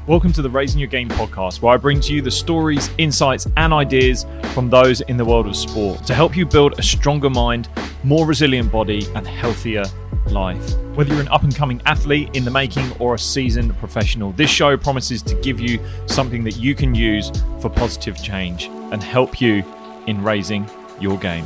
Welcome to the Raising Your Game podcast, where I bring to you the stories, insights, and ideas from those in the world of sport to help you build a stronger mind, more resilient body, and healthier life. Whether you're an up-and-coming athlete in the making or a seasoned professional, this show promises to give you something that you can use for positive change and help you in raising your game.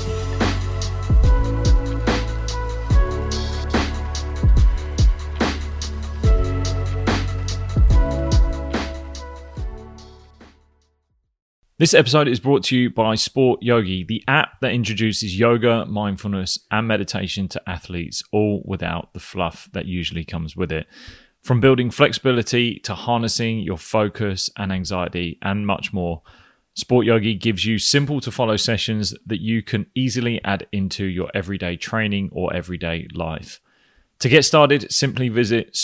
This episode is brought to you by Sport Yogi, the app that introduces yoga, mindfulness, and meditation to athletes, all without the fluff that usually comes with it. From building flexibility to harnessing your focus and anxiety and much more, Sport Yogi gives you simple to follow sessions that you can easily add into your everyday training or everyday life. To get started, simply visit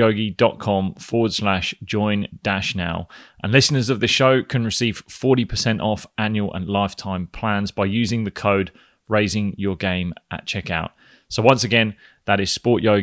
sportyogi.com/join-now. And listeners of the show can receive 40% off annual and lifetime plans by using the code Raising Your Game at checkout. So once again, that is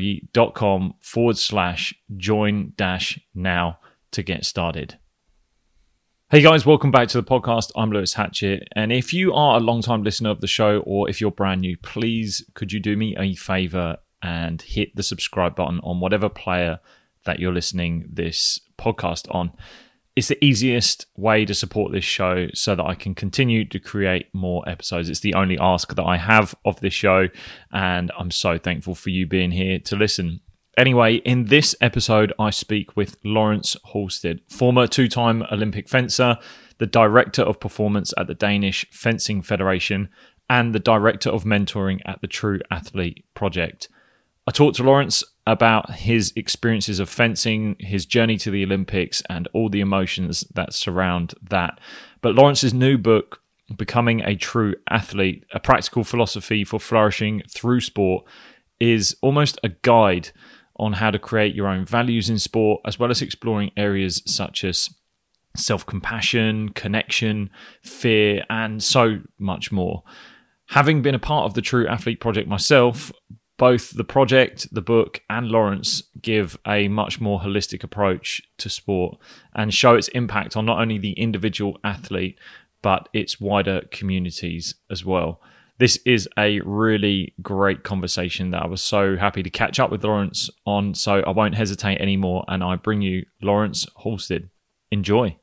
sportyogi.com/join-now to get started. Hey guys, welcome back to the podcast. I'm Lewis Hatchett. And if you are a long-time listener of the show, or if you're brand new, please could you do me a favor and hit the subscribe button on whatever player that you're listening this podcast on. It's the easiest way to support this show so that I can continue to create more episodes. It's the only ask that I have of this show, and I'm so thankful for you being here to listen. Anyway, in this episode, I speak with Lawrence Halstead, former two-time Olympic fencer, the Director of Performance at the Danish Fencing Federation, and the Director of Mentoring at the True Athlete Project. I talked to Lawrence about his experiences of fencing, his journey to the Olympics, and all the emotions that surround that. But Lawrence's new book, Becoming a True Athlete, A Practical Philosophy for Flourishing Through Sport, is almost a guide on how to create your own values in sport, as well as exploring areas such as self-compassion, connection, fear, and so much more. Having been a part of the True Athlete Project myself, both the project, the book, and Lawrence give a much more holistic approach to sport and show its impact on not only the individual athlete, but its wider communities as well. This is a really great conversation that I was so happy to catch up with Lawrence on, so I won't hesitate anymore, and I bring you Lawrence Halstead. Enjoy.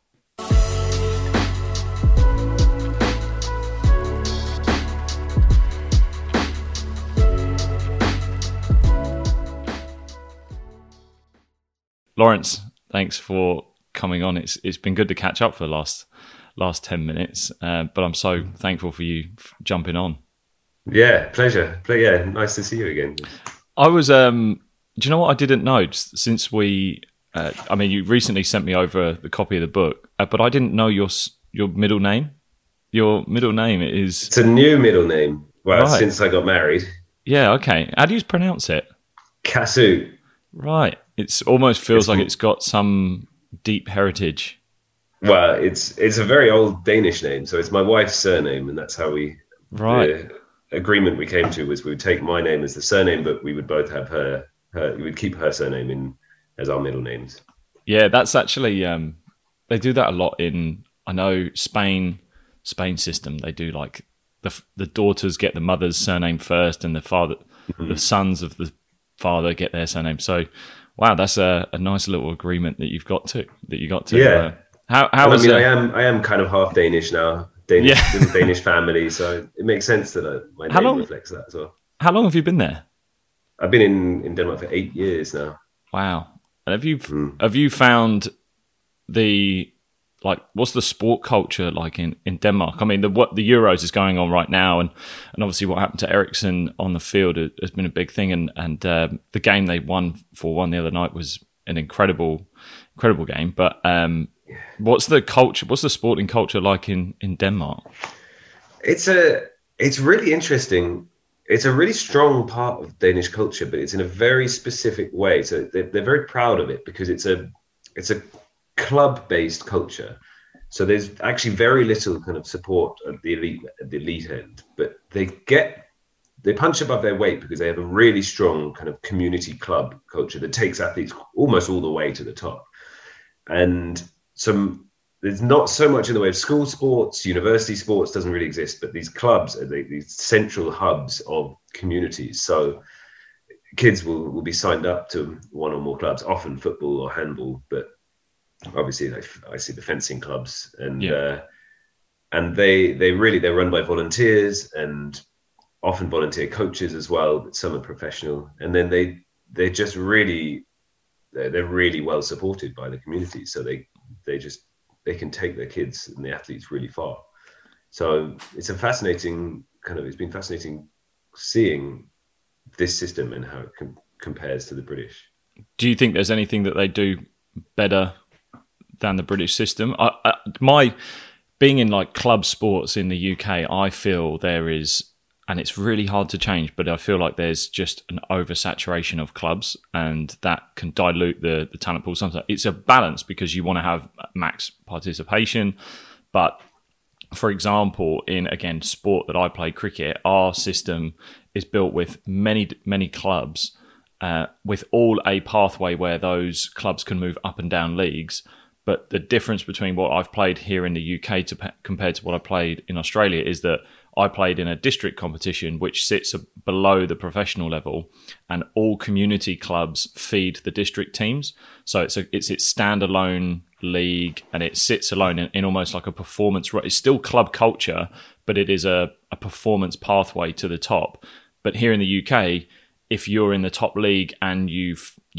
Lawrence, thanks for coming on. It's been good to catch up for the last 10 minutes, but I'm so thankful for you jumping on. Yeah, pleasure. Yeah, nice to see you again. I was, do you know what I didn't know? Since you recently sent me over the copy of the book, but I didn't know your middle name. Your middle name is... It's a new middle name. Well, right. Since I got married. Yeah, okay. How do you pronounce it? Kasu. Right. It almost feels like it's got some deep heritage. Well, it's a very old Danish name, so it's my wife's surname, and that's how we... Right. The agreement we came to was we would take my name as the surname, but we would both have her we would keep her surname as our middle names. Yeah, that's actually... they do that a lot in, I know, Spain system. They do like the daughters get the mother's surname first, and the sons of the father get their surname. So... Wow, that's a nice little agreement that you got to. Yeah. I am kind of half Danish now. Little Danish family, so it makes sense that my name reflects that as well. How long have you been there? I've been in Denmark for 8 years now. Wow. And have you found what's the sport culture like in Denmark? I mean, the Euros is going on right now, and obviously what happened to Eriksen on the field has been a big thing, and the game they won 4-1 the other night was an incredible game. But what's the culture? What's the sporting culture like in Denmark? It's really interesting. It's a really strong part of Danish culture, but it's in a very specific way. So they're very proud of it because it's a club-based culture. So there's actually very little kind of support at the elite end, but they punch above their weight because they have a really strong kind of community club culture that takes athletes almost all the way to the top. and some there's not so much in the way of school sports, university sports doesn't really exist, but these clubs are these central hubs of communities. So kids will be signed up to one or more clubs, often football or handball, but obviously I see the fencing clubs, and and they're run by volunteers and often volunteer coaches as well, but some are professional, and then they're just really they're really well supported by the community, so they can take their kids and the athletes really far. So it's been fascinating seeing this system and how it compares to the British. Do you think there's anything that they do better than the British system? My being in like club sports in the UK, I feel there is, and it's really hard to change, but I feel like there's just an oversaturation of clubs, and that can dilute the talent pool. Sometimes it's a balance because you want to have max participation. But for example, in, again, sport that I play, cricket, our system is built with many clubs, with all a pathway where those clubs can move up and down leagues. But the difference between what I've played here in the UK compared to what I played in Australia is that I played in a district competition which sits below the professional level, and all community clubs feed the district teams. So it's its standalone league, and it sits alone in almost like a performance. It's still club culture, but it is a performance pathway to the top. But here in the UK, if you're in the top league and you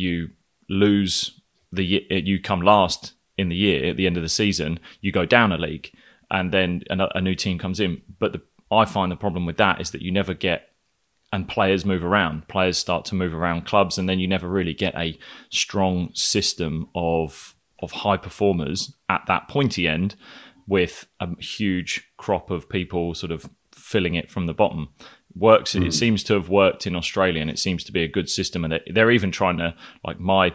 lose you come last in the year at the end of the season, you go down a league, and then a new team comes in. But I find the problem with that is that you never get, and players move around. Players start to move around clubs, and then you never really get a strong system of high performers at that pointy end, with a huge crop of people sort of filling it from the bottom. It seems to have worked in Australia, and it seems to be a good system. And they're even trying to, like my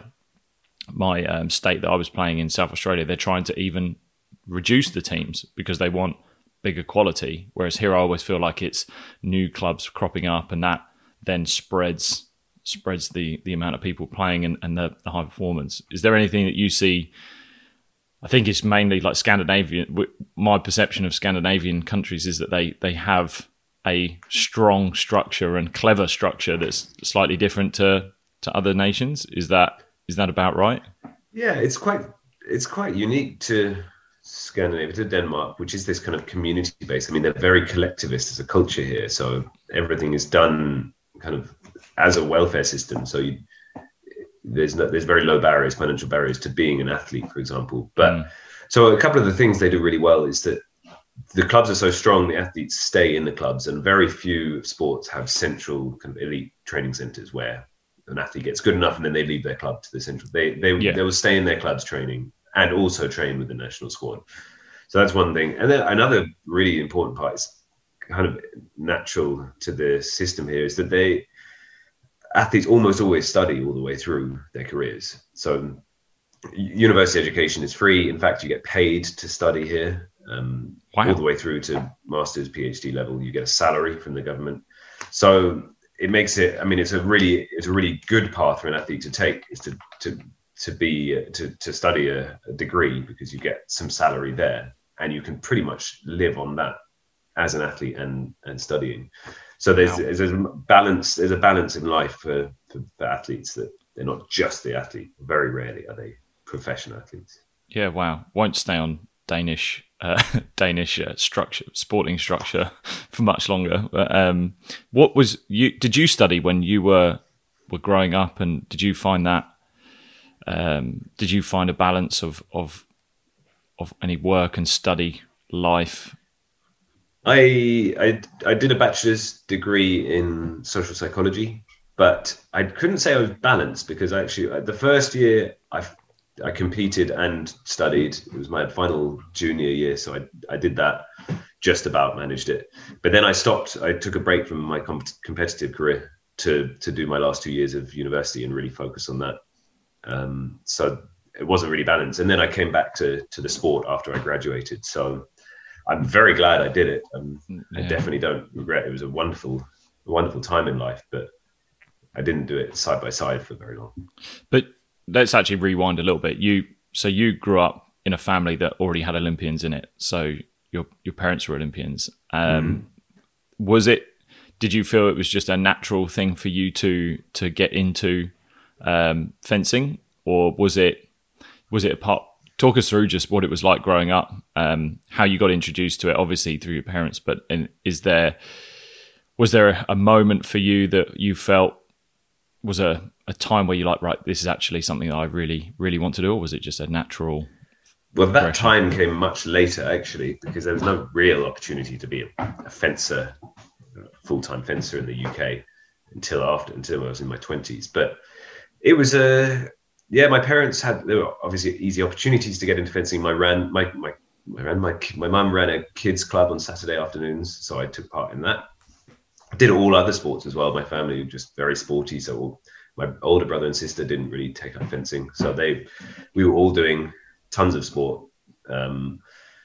state that I was playing in, South Australia, they're trying to even reduce the teams because they want bigger quality. Whereas here I always feel like it's new clubs cropping up, and that then spreads the amount of people playing and the high performance. Is there anything that you see? I think it's mainly like Scandinavian. My perception of Scandinavian countries is that they have a strong structure and clever structure that's slightly different to other nations. Is that about right? Yeah, it's quite unique to Scandinavia, to Denmark, which is this kind of community based. I mean, they're very collectivist as a culture here, so everything is done kind of as a welfare system. So there's very low barriers, financial barriers to being an athlete, for example. But so a couple of the things they do really well is that the clubs are so strong, the athletes stay in the clubs, and very few sports have central kind of elite training centers where an athlete gets good enough and then they leave their club to the central. They will stay in their clubs training and also train with the national squad. So that's one thing. And then another really important part is kind of natural to the system here is that athletes almost always study all the way through their careers. So university education is free. In fact, you get paid to study here. All the way through to master's, PhD level. You get a salary from the government. So it makes it, I mean, it's a really good path for an athlete to take, is to study a degree, because you get some salary there and you can pretty much live on that as an athlete and studying. So there's a balance in life for athletes, that they're not just the athlete. Very rarely are they professional athletes. Yeah, wow. Won't stay on Danish structure, sporting structure, for much longer. What was you? Did you study when you were growing up, and did you find that? Did you find a balance of any work and study life? I did a bachelor's degree in social psychology, but I couldn't say I was balanced, because actually the first year I competed and studied. It was my final junior year, so I did that, just about managed it. But then I stopped. I took a break from my competitive career to do my last 2 years of university and really focus on that. So it wasn't really balanced. And then I came back to the sport after I graduated. So I'm very glad I did it. I definitely don't regret. It was a wonderful time in life, but I didn't do it side by side for very long. But let's actually rewind a little bit. so you grew up in a family that already had Olympians in it. So your parents were Olympians. Did you feel it was just a natural thing for you to get into fencing, or was it a part? Talk us through just what it was like growing up, how you got introduced to it, obviously through your parents, but was there a moment for you that you felt was a time where you're like, right, this is actually something that I really, really want to do, or was it just a natural? Well, that time came much later, actually, because there was no real opportunity to be a fencer, full-time fencer in the UK until I was in my 20s. But it was my parents there were obviously easy opportunities to get into fencing. My mum ran a kids club on Saturday afternoons, so I took part in that. I did all other sports as well. My family were just very sporty, so my older brother and sister didn't really take up fencing, so we were all doing tons of sport. And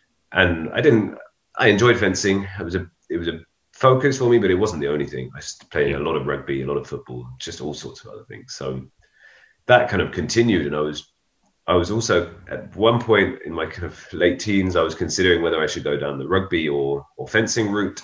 I enjoyed fencing. It was a focus for me, but it wasn't the only thing. I was playing a lot of rugby, a lot of football, just all sorts of other things. So that kind of continued. And I was also at one point in my kind of late teens, I was considering whether I should go down the rugby or fencing route.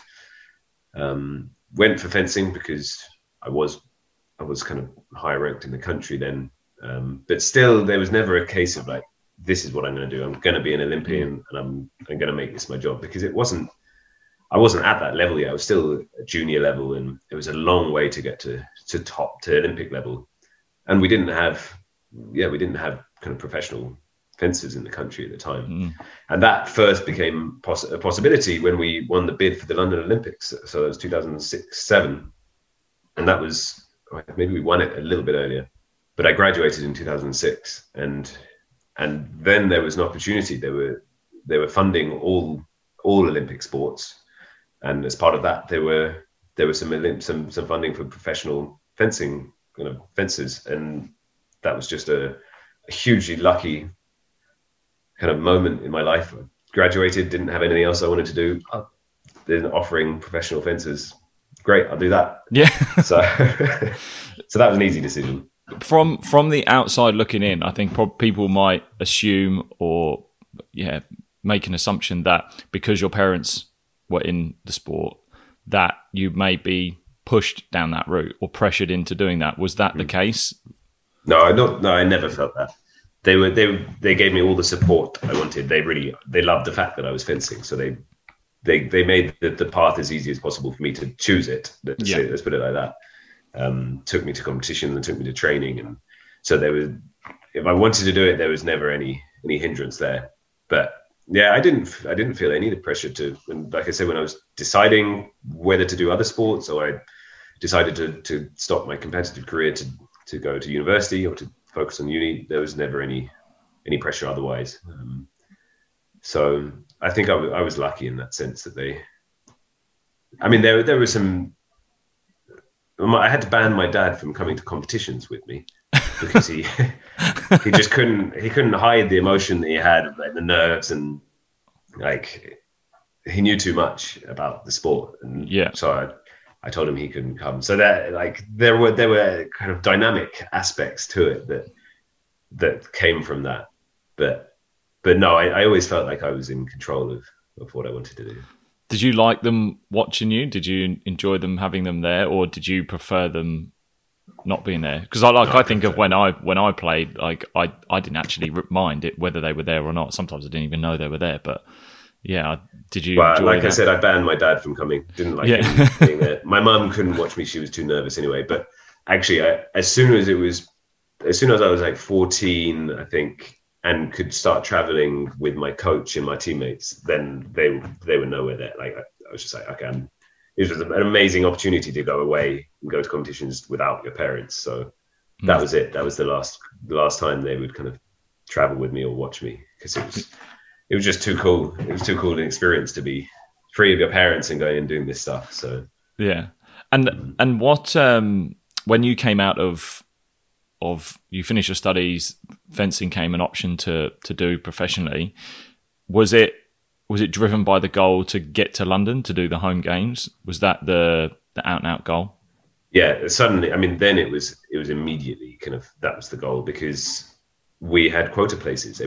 Went for fencing because I was kind of higher ranked in the country then. But still, there was never a case of like, this is what I'm going to do. I'm going to be an Olympian and I'm going to make this my job, because I wasn't at that level yet. I was still a junior level, and it was a long way to get to Olympic level. And we didn't have kind of professional fencers in the country at the time. And that first became a possibility when we won the bid for the London Olympics. So it was 2006-07. And that was, maybe we won it a little bit earlier, but I graduated in 2006. And then there was an opportunity. They were funding all Olympic sports, and as part of that, there was some funding for professional fencing, kind of fencers, and that was just a hugely lucky kind of moment in my life. I graduated, didn't have anything else I wanted to do. Then offering professional fencers, great, I'll do that. Yeah. So that was an easy decision. From the outside looking in, I think people might assume or make an assumption that because your parents were in the sport, that you may be pushed down that route or pressured into doing that. Was that the case? No, I never felt that. They gave me all the support I wanted. They loved the fact that I was fencing, so they made the path as easy as possible for me to choose it. Let's put it like that. Took me to competitions and took me to training, and so if I wanted to do it, there was never any hindrance there. But yeah, I didn't feel any pressure to. And like I said, when I was deciding whether to do other sports, or I decided to stop my competitive career to go to university or to focus on uni, there was never any pressure otherwise. So I think I was lucky in that sense that there was some. I had to ban my dad from coming to competitions with me because he just couldn't hide the emotion that he had, like the nerves, and like he knew too much about the sport. And so I told him he couldn't come. So that there were kind of dynamic aspects to it that came from that. But no, I always felt like I was in control of what I wanted to do. Did you like them watching you? Did you enjoy them having them there, or did you prefer them not being there? Because I think of when I played, like I didn't actually mind it whether they were there or not. Sometimes I didn't even know they were there. But yeah, did you? Well, like I said, I banned my dad from coming. Didn't like him being there. My mum couldn't watch me; she was too nervous anyway. But actually, as soon as I was like 14, I think, and could start traveling with my coach and my teammates, then they were nowhere there. Like I was just like, okay, it was an amazing opportunity to go away and go to competitions without your parents. So that was it. That was the last time they would kind of travel with me or watch me, because it was just too cool. It was too cool an experience to be free of your parents and going and doing this stuff. So yeah, and what when you came out of you finished your studies, fencing came an option to do professionally. Was it driven by the goal to get to London to do the home games? Was that the out and out goal? Yeah, suddenly. I mean, then it was immediately kind of, that was the goal, because we had quota places.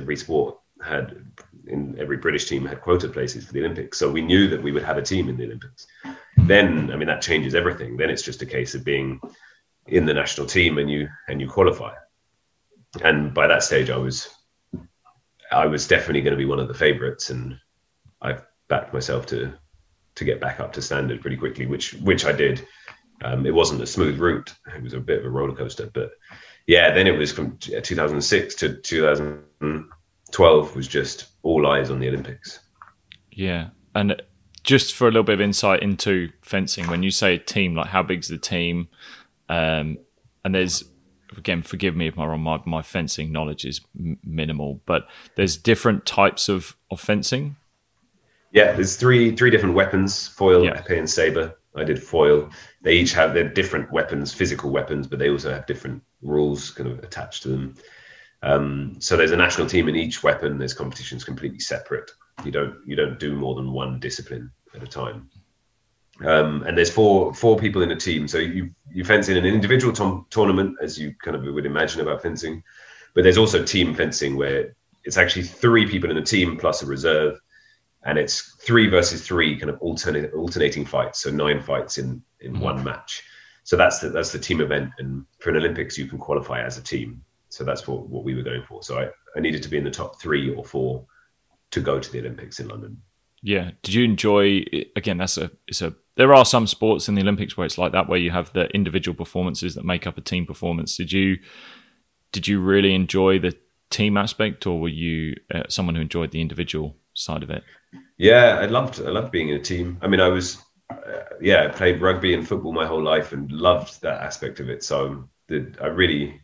Every British team had quota places for the Olympics. So we knew that we would have a team in the Olympics. Then, I mean, that changes everything. Then it's just a case of being in the national team and you qualify. And by that stage, I was definitely going to be one of the favorites, and I backed myself to get back up to standard pretty quickly, which I did. It wasn't a smooth route. It was a bit of a roller coaster, but yeah, then it was from 2006 to 2012 was just all eyes on the Olympics. Yeah. And just for a little bit of insight into fencing, when you say a team, like how big's the team? And there's, again, forgive me if I'm wrong, my fencing knowledge is minimal, but there's different types of fencing. Yeah, there's three different weapons: foil, épée, and saber. I did foil. They each have their different weapons, physical weapons, but they also have different rules kind of attached to them. So there's a national team in each weapon. There's competitions completely separate. You don't do more than one discipline at a time. And there's four people in a team. So you fence in an individual tournament, as you kind of would imagine about fencing. But there's also team fencing, where it's actually 3 people in a team plus a reserve. And it's 3 versus 3 kind of alternating fights. So 9 fights in one match. So that's the team event. And for an Olympics, you can qualify as a team. So that's what we were going for. So I needed to be in the top 3 or 4 to go to the Olympics in London. Yeah. Did you enjoy, again, there are some sports in the Olympics where it's like that, where you have the individual performances that make up a team performance. Did you really enjoy the team aspect, or were you someone who enjoyed the individual side of it? Yeah, I loved being in a team. I mean, I played rugby and football my whole life and loved that aspect of it. So I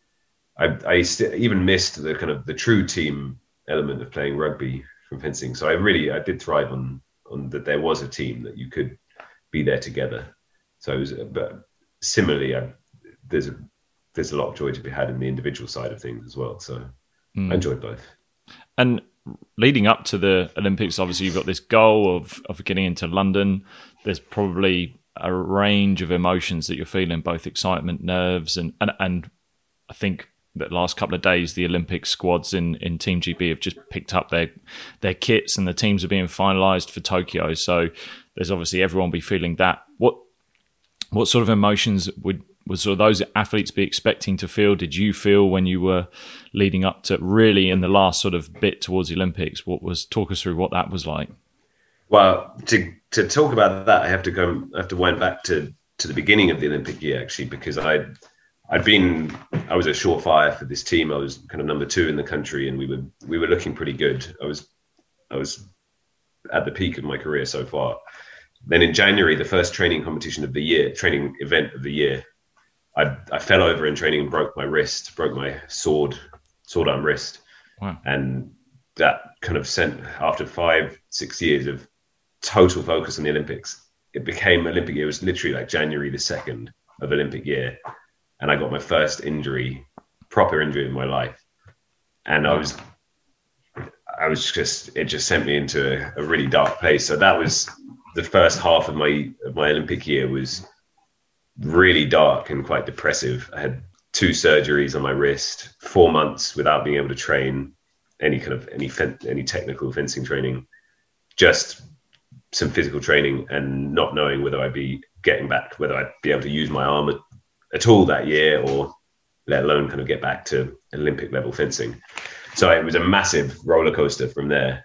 even missed the kind of the true team element of playing rugby from fencing. So I did thrive on that there was a team, that you could be there together. So but similarly, there's a lot of joy to be had in the individual side of things as well. So I enjoyed both. And leading up to the Olympics, obviously you've got this goal of getting into London. There's probably a range of emotions that you're feeling, both excitement, nerves, and I think that last couple of days the Olympic squads in Team GB have just picked up their kits, and the teams are being finalised for Tokyo. So there's obviously everyone be feeling that. What sort of emotions would sort of those athletes be expecting to feel? Did you feel when you were leading up to really in the last sort of bit towards the Olympics? Talk us through what that was like. Well, to talk about that, I have to wind back to the beginning of the Olympic year, actually, because I was a surefire for this team. I was kind of number 2 in the country, and we were looking pretty good. I was at the peak of my career so far. Then in January, the first training event of the year, I fell over in training and broke my sword arm wrist. Wow. And that kind of sent, after 5-6 years of total focus on the Olympics, it became Olympic year. It was literally like January the 2nd of Olympic year. And I got my first proper injury in my life. And it just sent me into a really dark place. So that was the first half of my Olympic year, was really dark and quite depressive. I had 2 surgeries on my wrist, 4 months without being able to train any technical fencing training, just some physical training, and not knowing whether I'd be able to use my arm at all that year, or let alone kind of get back to Olympic level fencing. So it was a massive roller coaster from there.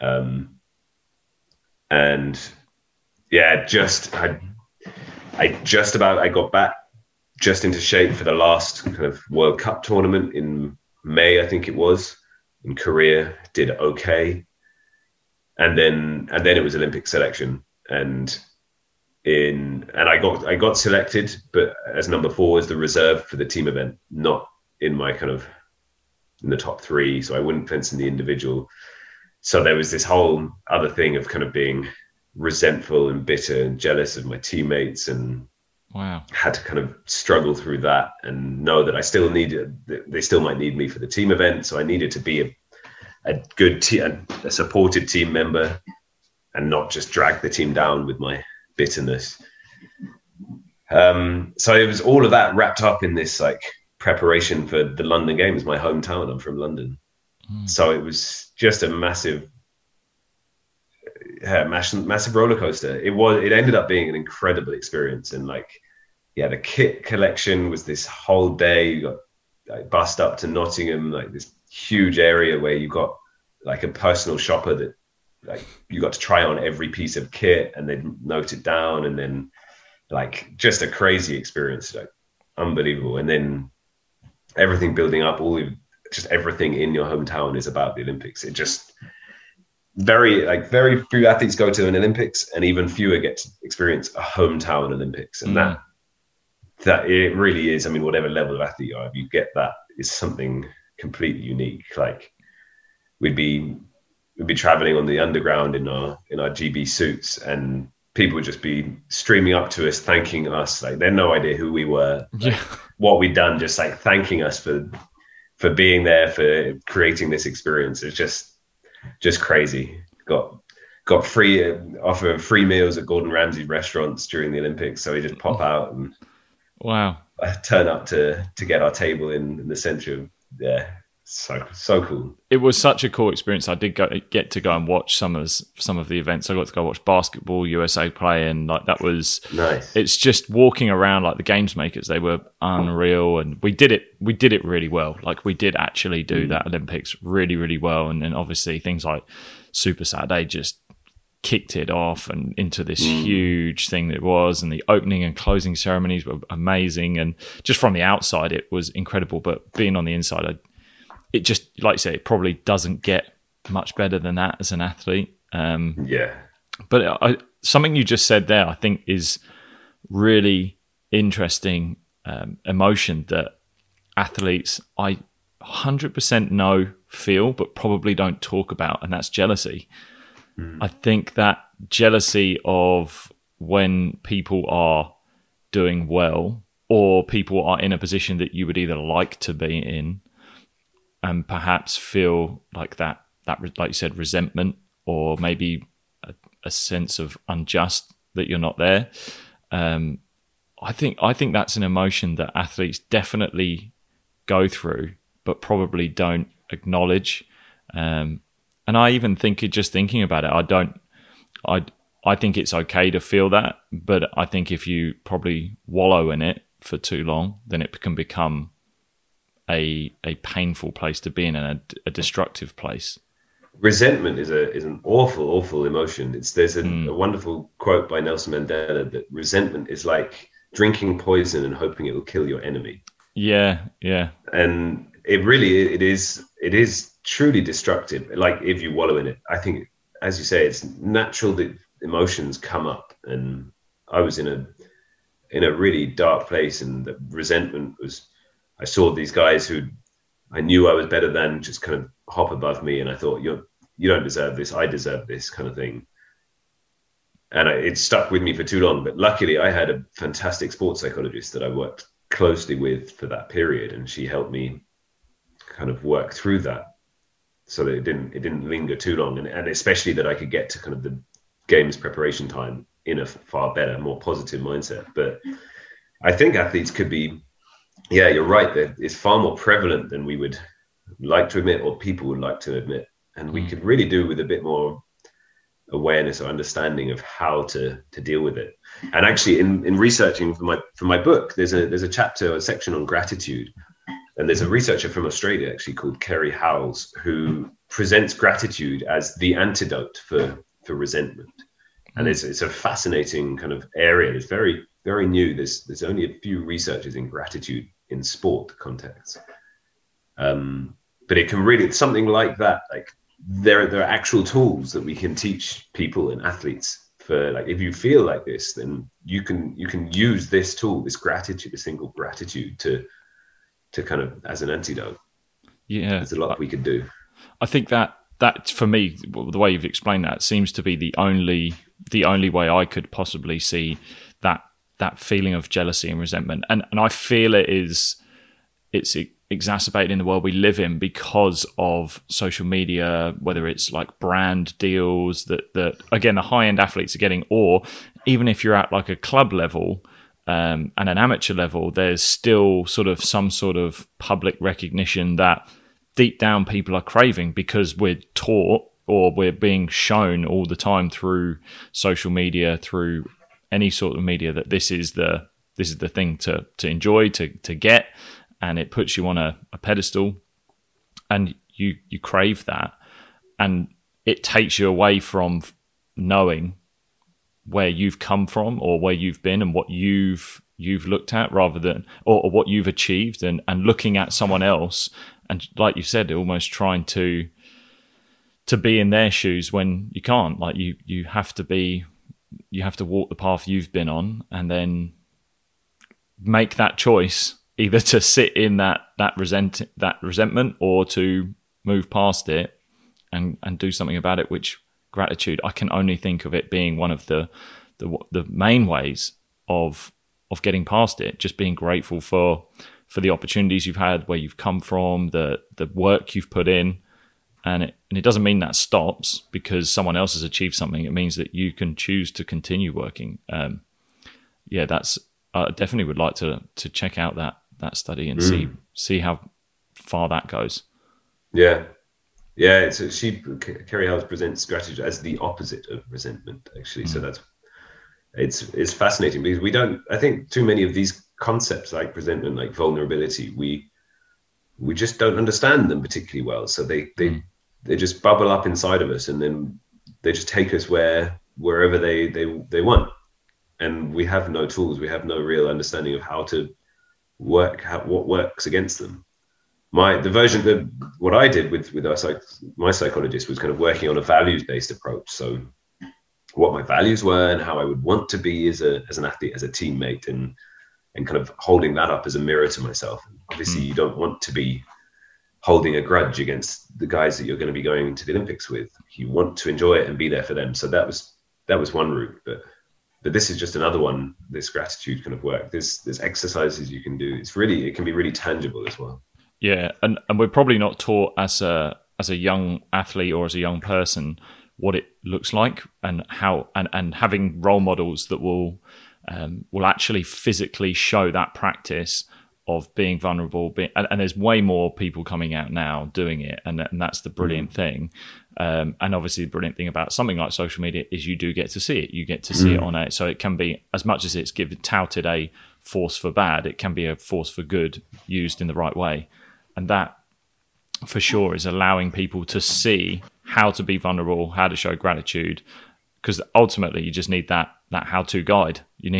And yeah, I got back just into shape for the last kind of World Cup tournament in May, I think it was, in Korea. Did okay, and then it was Olympic selection, and I got selected, but as number 4 as the reserve for the team event, not in the top 3. So I wouldn't fence in the individual. So there was this whole other thing of kind of being resentful and bitter and jealous of my teammates, and wow, had to kind of struggle through that and know that they still might need me for the team event. So I needed to be a good a supported team member, and not just drag the team down with my bitterness. So it was all of that wrapped up in this like preparation for the London Games, my hometown. I'm from London. So it was just a massive roller coaster. It ended up being an incredible experience. And like, yeah, the kit collection was this whole day. You got like bussed up to Nottingham, like this huge area where you got like a personal shopper that like you got to try on every piece of kit and they'd note it down, and then like just a crazy experience, like unbelievable. And then everything building up, just everything in your hometown is about the Olympics. It just very few athletes go to an Olympics, and even fewer get to experience a hometown Olympics. And that it really is, I mean, whatever level of athlete you are, if you get that, is something completely unique. Like we'd be traveling on the underground in our GB suits, and people would just be streaming up to us, thanking us. Like they had no idea who we were, like, what we'd done, just like thanking us for being there, for creating this experience. It's just crazy. Got offer free meals at Gordon Ramsay restaurants during the Olympics, so we just pop out and turn up to get our table in the center of so cool. It was such a cool experience. I did get to go and watch some of the events. I got to go watch basketball USA play, and like that was nice. It's just walking around like the games makers. They were unreal, and we did it really well. Like we did actually do that Olympics really, really well. And then obviously things like Super Saturday just kicked it off and into this huge thing that it was, and the opening and closing ceremonies were amazing. And just from the outside, it was incredible. But being on the inside, it just, like you say, it probably doesn't get much better than that as an athlete. But something you just said there, I think, is really interesting emotion that athletes, I 100% know, feel, but probably don't talk about, and that's jealousy. I think that jealousy of when people are doing well, or people are in a position that you would either like to be in, and perhaps feel like that, like you said, resentment, or maybe a sense of unjust that you're not there. I think that's an emotion that athletes definitely go through, but probably don't acknowledge. And I even think, just thinking about it, I think it's okay to feel that, but I think if you probably wallow in it for too long, then it can become a painful place to be in, and a destructive place. Resentment is an awful emotion. There's a wonderful quote by Nelson Mandela that resentment is like drinking poison and hoping it will kill your enemy. Yeah. And it is truly destructive. Like if you wallow in it, I think, as you say, it's natural that emotions come up. And I was in a really dark place, and the resentment was, I saw these guys who I knew I was better than just kind of hop above me, and I thought, you don't deserve this, I deserve this, kind of thing. And it stuck with me for too long. But luckily I had a fantastic sports psychologist that I worked closely with for that period, and she helped me kind of work through that so that it didn't linger too long, and especially that I could get to kind of the games preparation time in a far better, more positive mindset. But I think athletes could be, yeah, you're right, that it's far more prevalent than we would like to admit, or people would like to admit, and we could really do with a bit more awareness or understanding of how to deal with it. And actually in researching for my book, there's a chapter, a section on gratitude. And there's a researcher from Australia actually called Kerry Howells, who presents gratitude as the antidote for resentment. And it's a fascinating kind of area. It's very, very new. There's only a few researchers in gratitude in sport context. But it can really, something like that, like there are actual tools that we can teach people and athletes for, like, if you feel like this, then you can use this tool, this gratitude, this single gratitude to kind of as an antidote. Yeah, there's a lot we could do. I think that for me, the way you've explained that seems to be the only way I could possibly see that feeling of jealousy and resentment. And I feel it's exacerbated in the world we live in because of social media, whether it's like brand deals that again, the high-end athletes are getting, or even if you're at like a club level, and an amateur level, there's still sort of some sort of public recognition that deep down people are craving, because we're taught or we're being shown all the time through social media, through any sort of media, that this is the thing to enjoy, to get, and it puts you on a pedestal, and you crave that, and it takes you away from knowing where you've come from or where you've been and what you've looked at, rather than or what you've achieved, and looking at someone else and, like you said, almost trying to be in their shoes when you can't. Like you have to walk the path you've been on, and then make that choice, either to sit in that resentment or to move past it and do something about it. Which gratitude, I can only think of it being one of the main ways of getting past it. Just being grateful for the opportunities you've had, where you've come from, the work you've put in, and it doesn't mean that stops because someone else has achieved something. It means that you can choose to continue working. That's I definitely would like to check out that study and see how far that goes. Yeah. Kerry Howes presents gratitude as the opposite of resentment, actually. So it's fascinating, because I think too many of these concepts like resentment, like vulnerability, we just don't understand them particularly well. So they just bubble up inside of us, and then they just take us wherever they want. And we have no tools, we have no real understanding of how to what works against them. What I did with my psychologist was kind of working on a values-based approach. So what my values were and how I would want to be as an athlete, as a teammate, and kind of holding that up as a mirror to myself. Obviously, you don't want to be holding a grudge against the guys that you're going to be going to the Olympics with. You want to enjoy it and be there for them. So that was one route, but this is just another one. This gratitude kind of work. There's exercises you can do. It can be really tangible as well. Yeah, and we're probably not taught as a young athlete or as a young person what it looks like, and how and having role models that will actually physically show that practice of being vulnerable. And there's way more people coming out now doing it, and that's the brilliant thing. And obviously the brilliant thing about something like social media is you do get to see it. You get to see it on it. So it can be, as much as it's touted a force for bad, it can be a force for good used in the right way. And that, for sure, is allowing people to see how to be vulnerable, how to show gratitude, because ultimately you just need that how-to guide.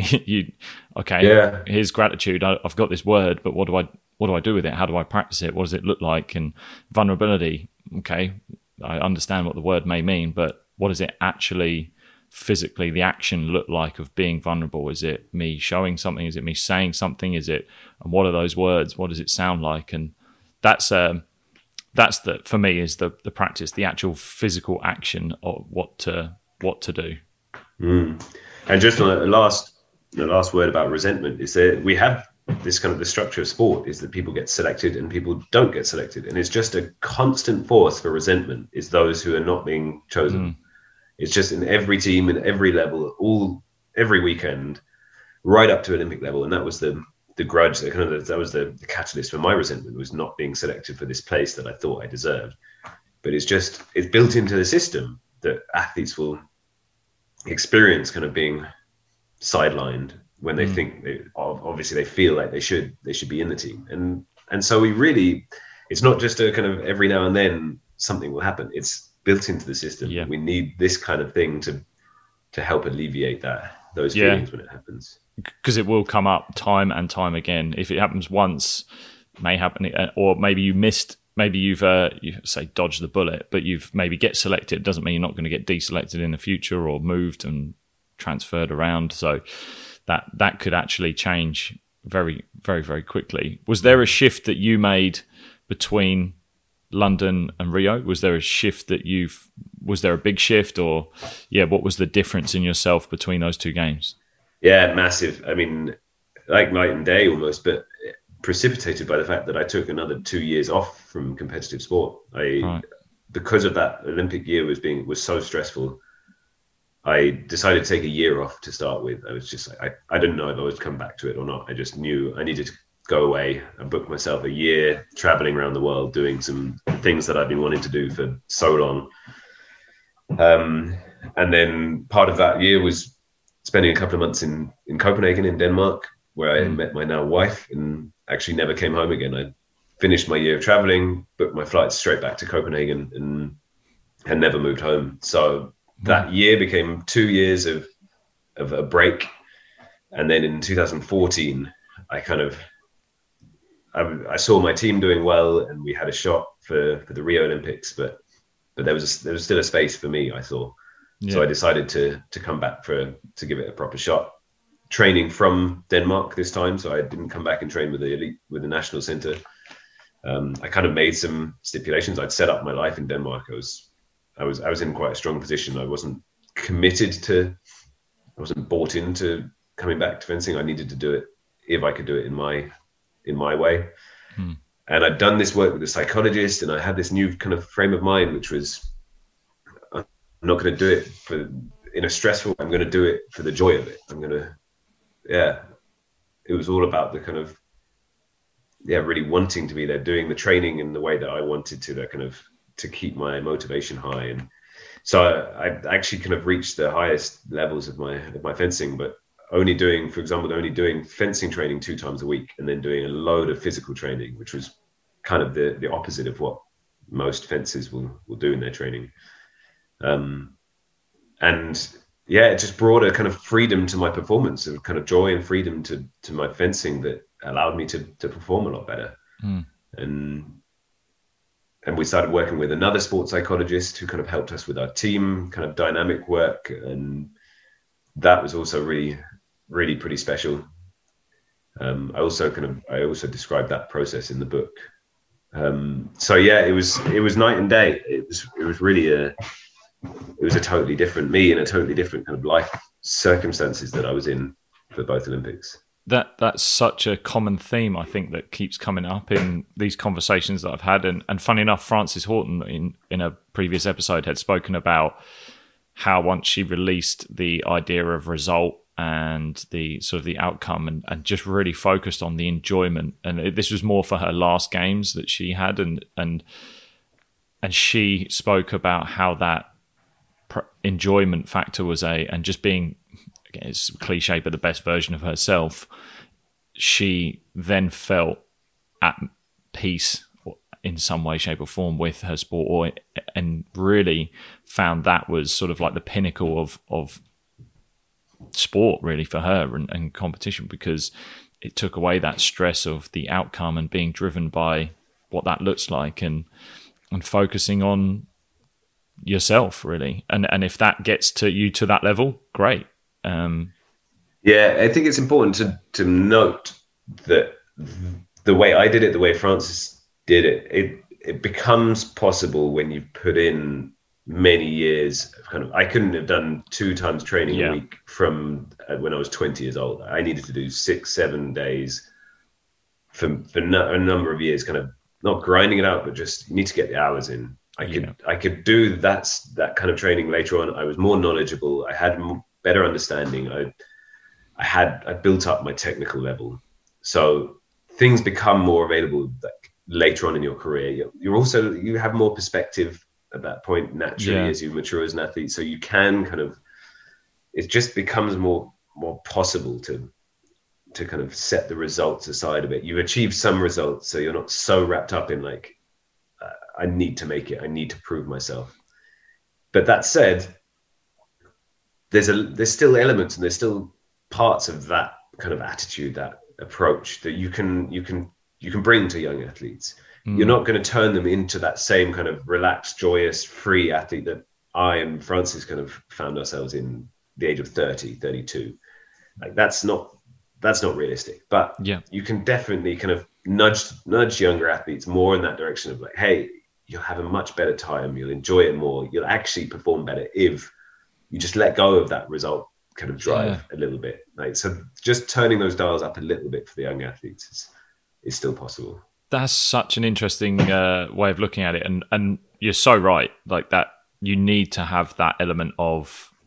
Here's gratitude. I've got this word, but what do I do with it? How do I practice it? What does it look like? And vulnerability. Okay, I understand what the word may mean, but what does it actually physically, the action look like of being vulnerable? Is it me showing something? Is it me saying something? And what are those words? What does it sound like? And that's for me is the practice, the actual physical action of what to do. And just on the last word about resentment is that we have this kind of the structure of sport is that people get selected and people don't get selected, and it's just a constant force for resentment is those who are not being chosen. It's just in every team, in every level, every weekend, right up to Olympic level, and that was the grudge, that was the catalyst for my resentment, was not being selected for this place that I thought I deserved. But it's built into the system that athletes will experience kind of being sidelined when they think obviously they feel like they should be in the team. And so it's not just a kind of every now and then something will happen. It's built into the system. Yeah. We need this kind of thing to help alleviate those feelings when it happens. Because it will come up time and time again. If it happens once, may happen, or maybe you missed. Maybe you've you say dodged the bullet, but you've maybe get selected. It doesn't mean you're not going to get deselected in the future or moved and transferred around. So that could actually change very, very, very quickly. Was there a shift that you made between London and Rio? Was there a shift was there a big shift, or what was the difference in yourself between those two games? Yeah, massive. I mean, like night and day almost, but precipitated by the fact that I took another 2 years off from competitive sport. Because of that Olympic year was so stressful. I decided to take a year off to start with. I was just I didn't know if I would come back to it or not. I just knew I needed to go away. I booked myself a year traveling around the world, doing some things that I've been wanting to do for so long. And then part of that year was spending a couple of months in Copenhagen in Denmark, where I met my now wife, and actually never came home again. I finished my year of traveling, booked my flights straight back to Copenhagen, and had never moved home. So that year became 2 years of a break. And then in 2014, I saw my team doing well, and we had a shot for the Rio Olympics, but there was still a space for me, I saw. Yeah. So I decided to come back to give it a proper shot. Training from Denmark this time, so I didn't come back and train with the national center. I kind of made some stipulations. I'd set up my life in Denmark. I was in quite a strong position. I wasn't bought into coming back to fencing. I needed to do it if I could do it in my way. And I'd done this work with a psychologist, and I had this new kind of frame of mind, which was, I'm not going to do it in a stressful way. I'm going to do it for the joy of it. It was all about the kind of, really wanting to be there, doing the training in the way that I wanted to keep my motivation high. And so I actually kind of reached the highest levels of my fencing, but only doing fencing training 2 times a week, and then doing a load of physical training, which was kind of the opposite of what most fencers will do in their training. It just brought a kind of freedom to my performance, a kind of joy and freedom to my fencing that allowed me to perform a lot better. And we started working with another sports psychologist who kind of helped us with our team kind of dynamic work, and that was also really, really pretty special. I also described that process in the book. It was night and day. It was really it was a totally different me and a totally different kind of life circumstances that I was in for both Olympics. That's such a common theme, I think, that keeps coming up in these conversations that I've had. And funny enough, Frances Horton in a previous episode had spoken about how once she released the idea of result and the sort of the outcome and just really focused on the enjoyment. And this was more for her last games that she had. And she spoke about how that enjoyment factor was and just being, again, it's cliche, but the best version of herself, she then felt at peace in some way, shape or form with her sport, and really found that was sort of like the pinnacle of sport really for her and competition, because it took away that stress of the outcome and being driven by what that looks like and focusing on yourself really. And if that gets to you to that level, great. I think it's important to note that the way I did it, the way Frances did it becomes possible when you put in many years of kind of, I couldn't have done 2 times training a week from when I was 20 years old. I needed to do 6-7 days for a number of years, kind of not grinding it out, but just you need to get the hours in. I could do that kind of training later on. I was more knowledgeable. I had better understanding. I built up my technical level, so things become more available later on in your career. You have more perspective at that point naturally as you mature as an athlete. So you can it just becomes more possible to kind of set the results aside a bit. You've achieved some results, so you're not so wrapped up in I need to make it. I need to prove myself. But that said, there's still elements and there's still parts of that kind of attitude, that approach that you can bring to young athletes. You're not going to turn them into that same kind of relaxed, joyous, free athlete that I and Frances kind of found ourselves in the age of 30, 32. That's not realistic. But you can definitely kind of nudge younger athletes more in that direction of hey, you'll have a much better time, you'll enjoy it more, you'll actually perform better if you just let go of that result kind of drive a little bit. So just turning those dials up a little bit for the young athletes is still possible. That's such an interesting way of looking at it, and you're so right. Like that, you need to have that element of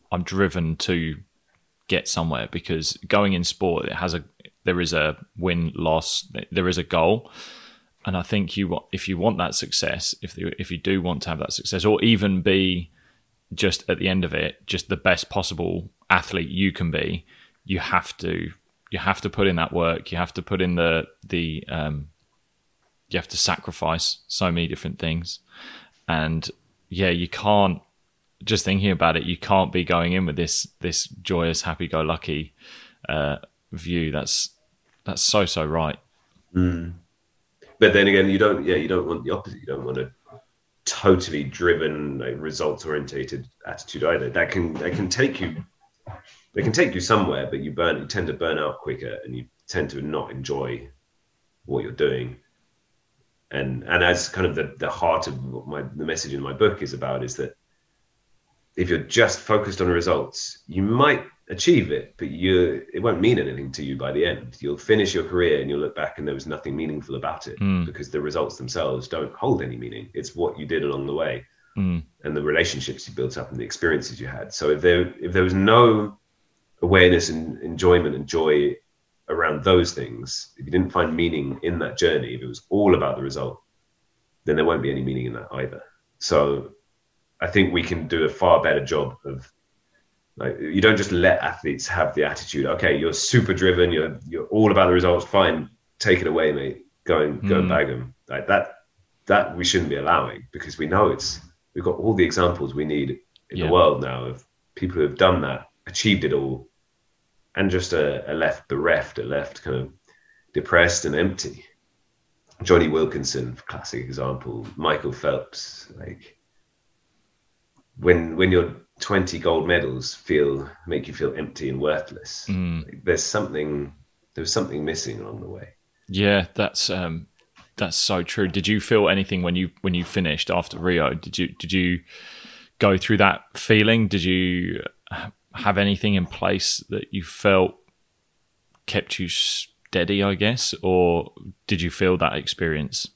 I'm driven to get somewhere, because going in sport, there is a win loss, there is a goal. And I think if you want that success, if you do want to have that success, or even be just at the end of it, just the best possible athlete you can be, you have to put in that work. You have to put in you have to sacrifice so many different things. And yeah, you can't, just thinking about it, you can't be going in with this joyous, happy-go-lucky view. That's so right. Mm. But then again, you don't want the opposite. You don't want a totally driven, like, results orientated attitude either. That can take you somewhere, but you tend to burn out quicker, and you tend to not enjoy what you're doing. And as kind of the heart of what the message in my book is about, is that if you're just focused on results, you might achieve it, but it won't mean anything to you by the end. You'll finish your career and you'll look back and there was nothing meaningful about it, because the results themselves don't hold any meaning. It's what you did along the way, and the relationships you built up and the experiences you had. So if there was no awareness and enjoyment and joy around those things, if you didn't find meaning in that journey, if it was all about the result, then there won't be any meaning in that either. So I think we can do a far better job of, like, you don't just let athletes have the attitude, okay, you're super driven, you're all about the results, fine, take it away, mate, go and bag them. Like that we shouldn't be allowing, because we know we've got all the examples we need in the world now of people who have done that, achieved it all, and just left kind of depressed and empty. Johnny Wilkinson, classic example. Michael Phelps, like, when you're 20 gold medals make you feel empty and worthless. Like, there was something missing along the way. Yeah, that's so true. Did you feel anything when you finished after Rio? Did you go through that feeling? Did you have anything in place that you felt kept you steady, I guess, or did you feel that experience?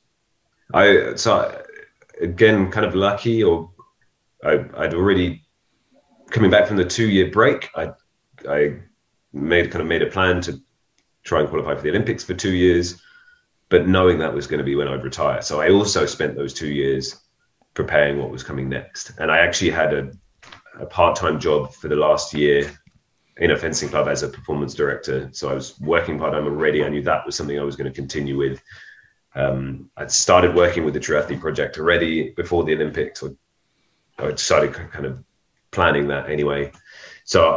Again, kind of lucky, or I'd already, coming back from the 2-year break, I made a plan to try and qualify for the Olympics for 2 years, but knowing that was going to be when I'd retire. So I also spent those 2 years preparing what was coming next. And I actually had a part-time job for the last year in a fencing club as a performance director. So I was working part-time already. I knew that was something I was going to continue with. I'd started working with the True Athlete Project already before the Olympics. I started kind of planning that anyway. So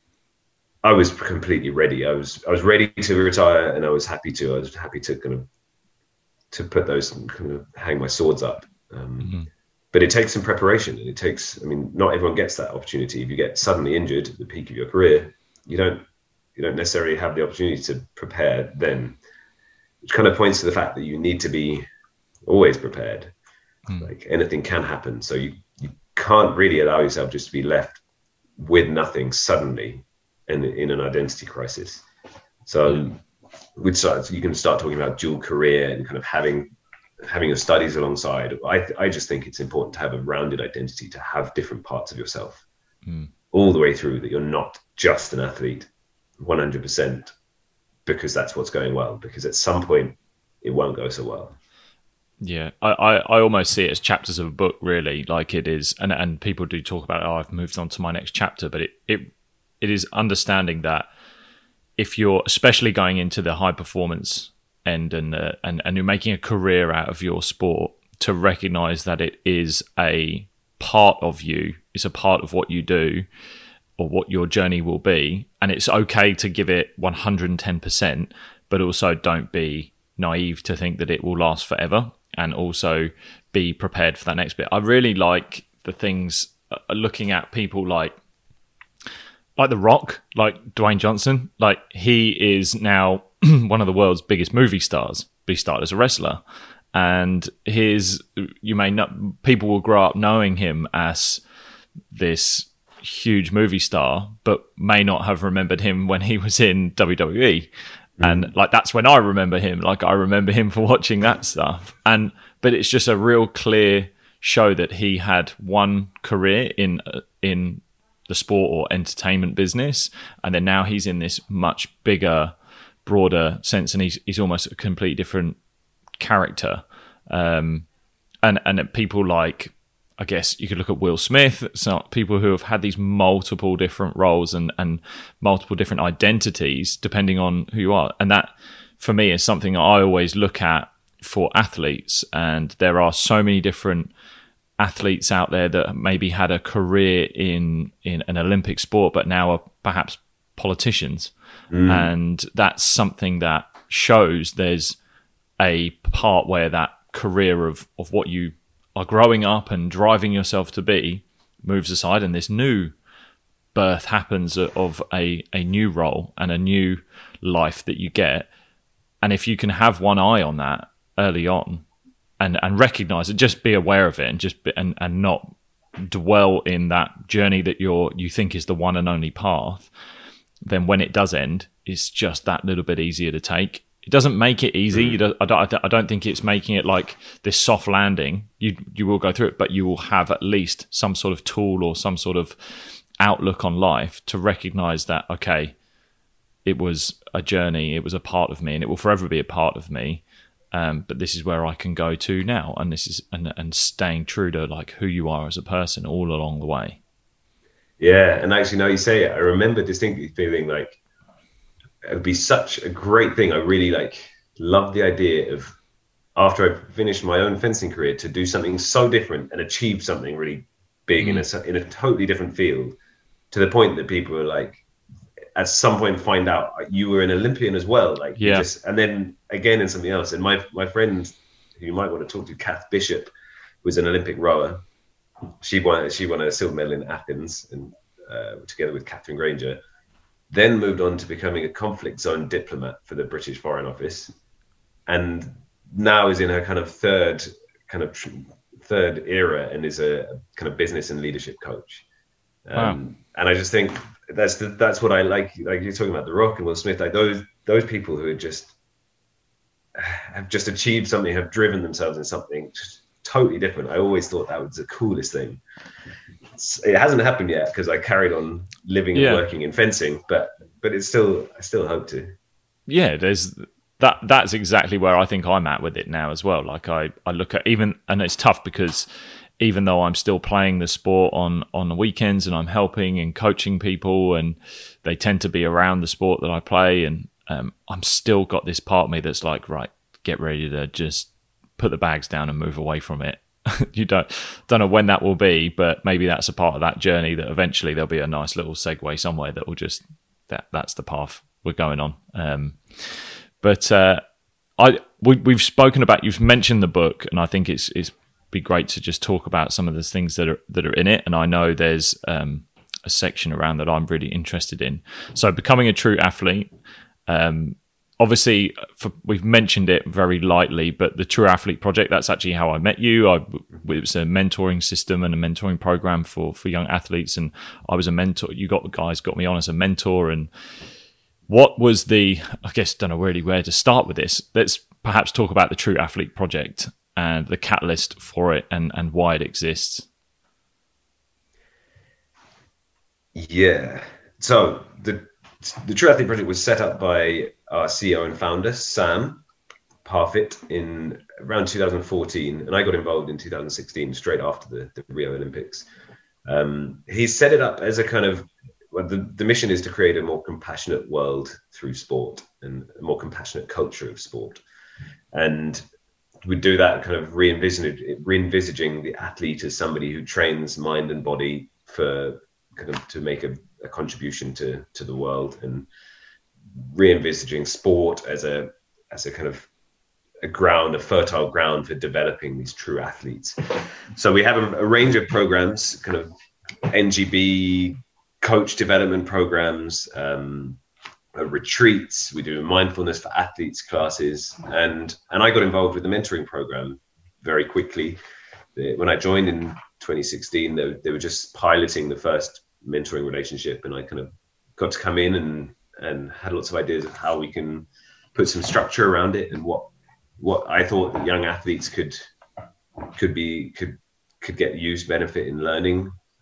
I was completely ready. I was ready to retire, and I was happy to kind of to put those, kind of hang my swords up. But it takes some preparation, and not everyone gets that opportunity. If you get suddenly injured at the peak of your career, you don't necessarily have the opportunity to prepare then, which kind of points to the fact that you need to be always prepared. Like, anything can happen. So you can't really allow yourself just to be left with nothing suddenly in an identity crisis. So you can start talking about dual career and kind of having your studies alongside. I just think it's important to have a rounded identity, to have different parts of yourself all the way through, that you're not just an athlete 100%, because that's what's going well, because at some point it won't go so well. Yeah, I almost see it as chapters of a book, really. Like, it is, and people do talk about, I've moved on to my next chapter, but it is understanding that if you're especially going into the high performance end and you're making a career out of your sport, to recognize that it is a part of you, it's a part of what you do or what your journey will be, and it's okay to give it 110%, but also don't be naive to think that it will last forever, and also be prepared for that next bit. I really like the things, looking at people like The Rock, like Dwayne Johnson. Like, he is now one of the world's biggest movie stars, but he started as a wrestler. And people will grow up knowing him as this huge movie star, but may not have remembered him when he was in WWE. And like, that's when I remember him. Like, I remember him for watching that stuff. But it's just a real clear show that he had one career in the sport or entertainment business, and then now he's in this much bigger, broader sense, and he's almost a completely different character. And people like, I guess you could look at Will Smith, so people who have had these multiple different roles and multiple different identities depending on who you are. And that, for me, is something I always look at for athletes. And there are so many different athletes out there that maybe had a career in an Olympic sport, but now are perhaps politicians. And that's something that shows there's a part where that career of what you are growing up and driving yourself to be moves aside, and this new birth happens of a new role and a new life that you get. And if you can have one eye on that early on and recognize it, just be aware of it, and and not dwell in that journey that you think is the one and only path, then when it does end, it's just that little bit easier to take. It doesn't make it easy. I don't think it's making it like this soft landing. You will go through it, but you will have at least some sort of tool or some sort of outlook on life to recognize that, okay, it was a journey, it was a part of me, and it will forever be a part of me. But this is where I can go to now, and this is and staying true to like who you are as a person all along the way. Yeah, and actually, now you say it, I remember distinctly feeling like it would be such a great thing. I really love the idea of, after I finished my own fencing career, to do something so different and achieve something really big in a totally different field, to the point that people are like, at some point, find out you were an Olympian as well. And then again in something else. And my friend, who you might want to talk to, Kath Bishop, was an Olympic rower. She won a silver medal in Athens, and together with Catherine Granger. Then moved on to becoming a conflict zone diplomat for the British Foreign Office, and now is in her kind of third era, and is a kind of business and leadership coach. Wow. And I just think that's what I like. Like you're talking about The Rock and Will Smith, like those people who have just achieved something, have driven themselves in something just totally different. I always thought that was the coolest thing. It hasn't happened yet because I carried on living and working in fencing, but I still hope to. Yeah, there's that's exactly where I think I'm at with it now as well. Like I look at and it's tough because even though I'm still playing the sport on the weekends, and I'm helping and coaching people, and they tend to be around the sport that I play, and I'm still got this part of me that's like, right, get ready to just put the bags down and move away from it. You don't know when that will be, but maybe that's a part of that journey, that eventually there'll be a nice little segue somewhere that will just that's the path we're going on. We've spoken about, you've mentioned the book, and I think it's be great to just talk about some of the things that are in it. And I know there's a section around that I'm really interested in. So becoming a true athlete. Obviously, we've mentioned it very lightly, but the True Athlete Project, that's actually how I met you. It was a mentoring system and a mentoring program for young athletes, and I was a mentor. You guys got me on as a mentor. And what was I guess, don't know really where to start with this. Let's perhaps talk about the True Athlete Project and the catalyst for it, and why it exists. Yeah. So the True Athlete Project was set up by our CEO and founder, Sam Parfitt, in around 2014. And I got involved in 2016, straight after the Rio Olympics. He set it up as a kind of, the mission is to create a more compassionate world through sport, and a more compassionate culture of sport. And we do that kind of re-envisaging the athlete as somebody who trains mind and body for kind of to make a contribution to the world, and re-envisaging sport as a kind of a fertile ground for developing these true athletes. So we have a range of programs, kind of NGB coach development programs, retreats. We do mindfulness for athletes classes, and I got involved with the mentoring program very quickly. When I joined in 2016, they were just piloting the first mentoring relationship, and I kind of got to come in and had lots of ideas of how we can put some structure around it, and what I thought that young athletes could get benefit in learning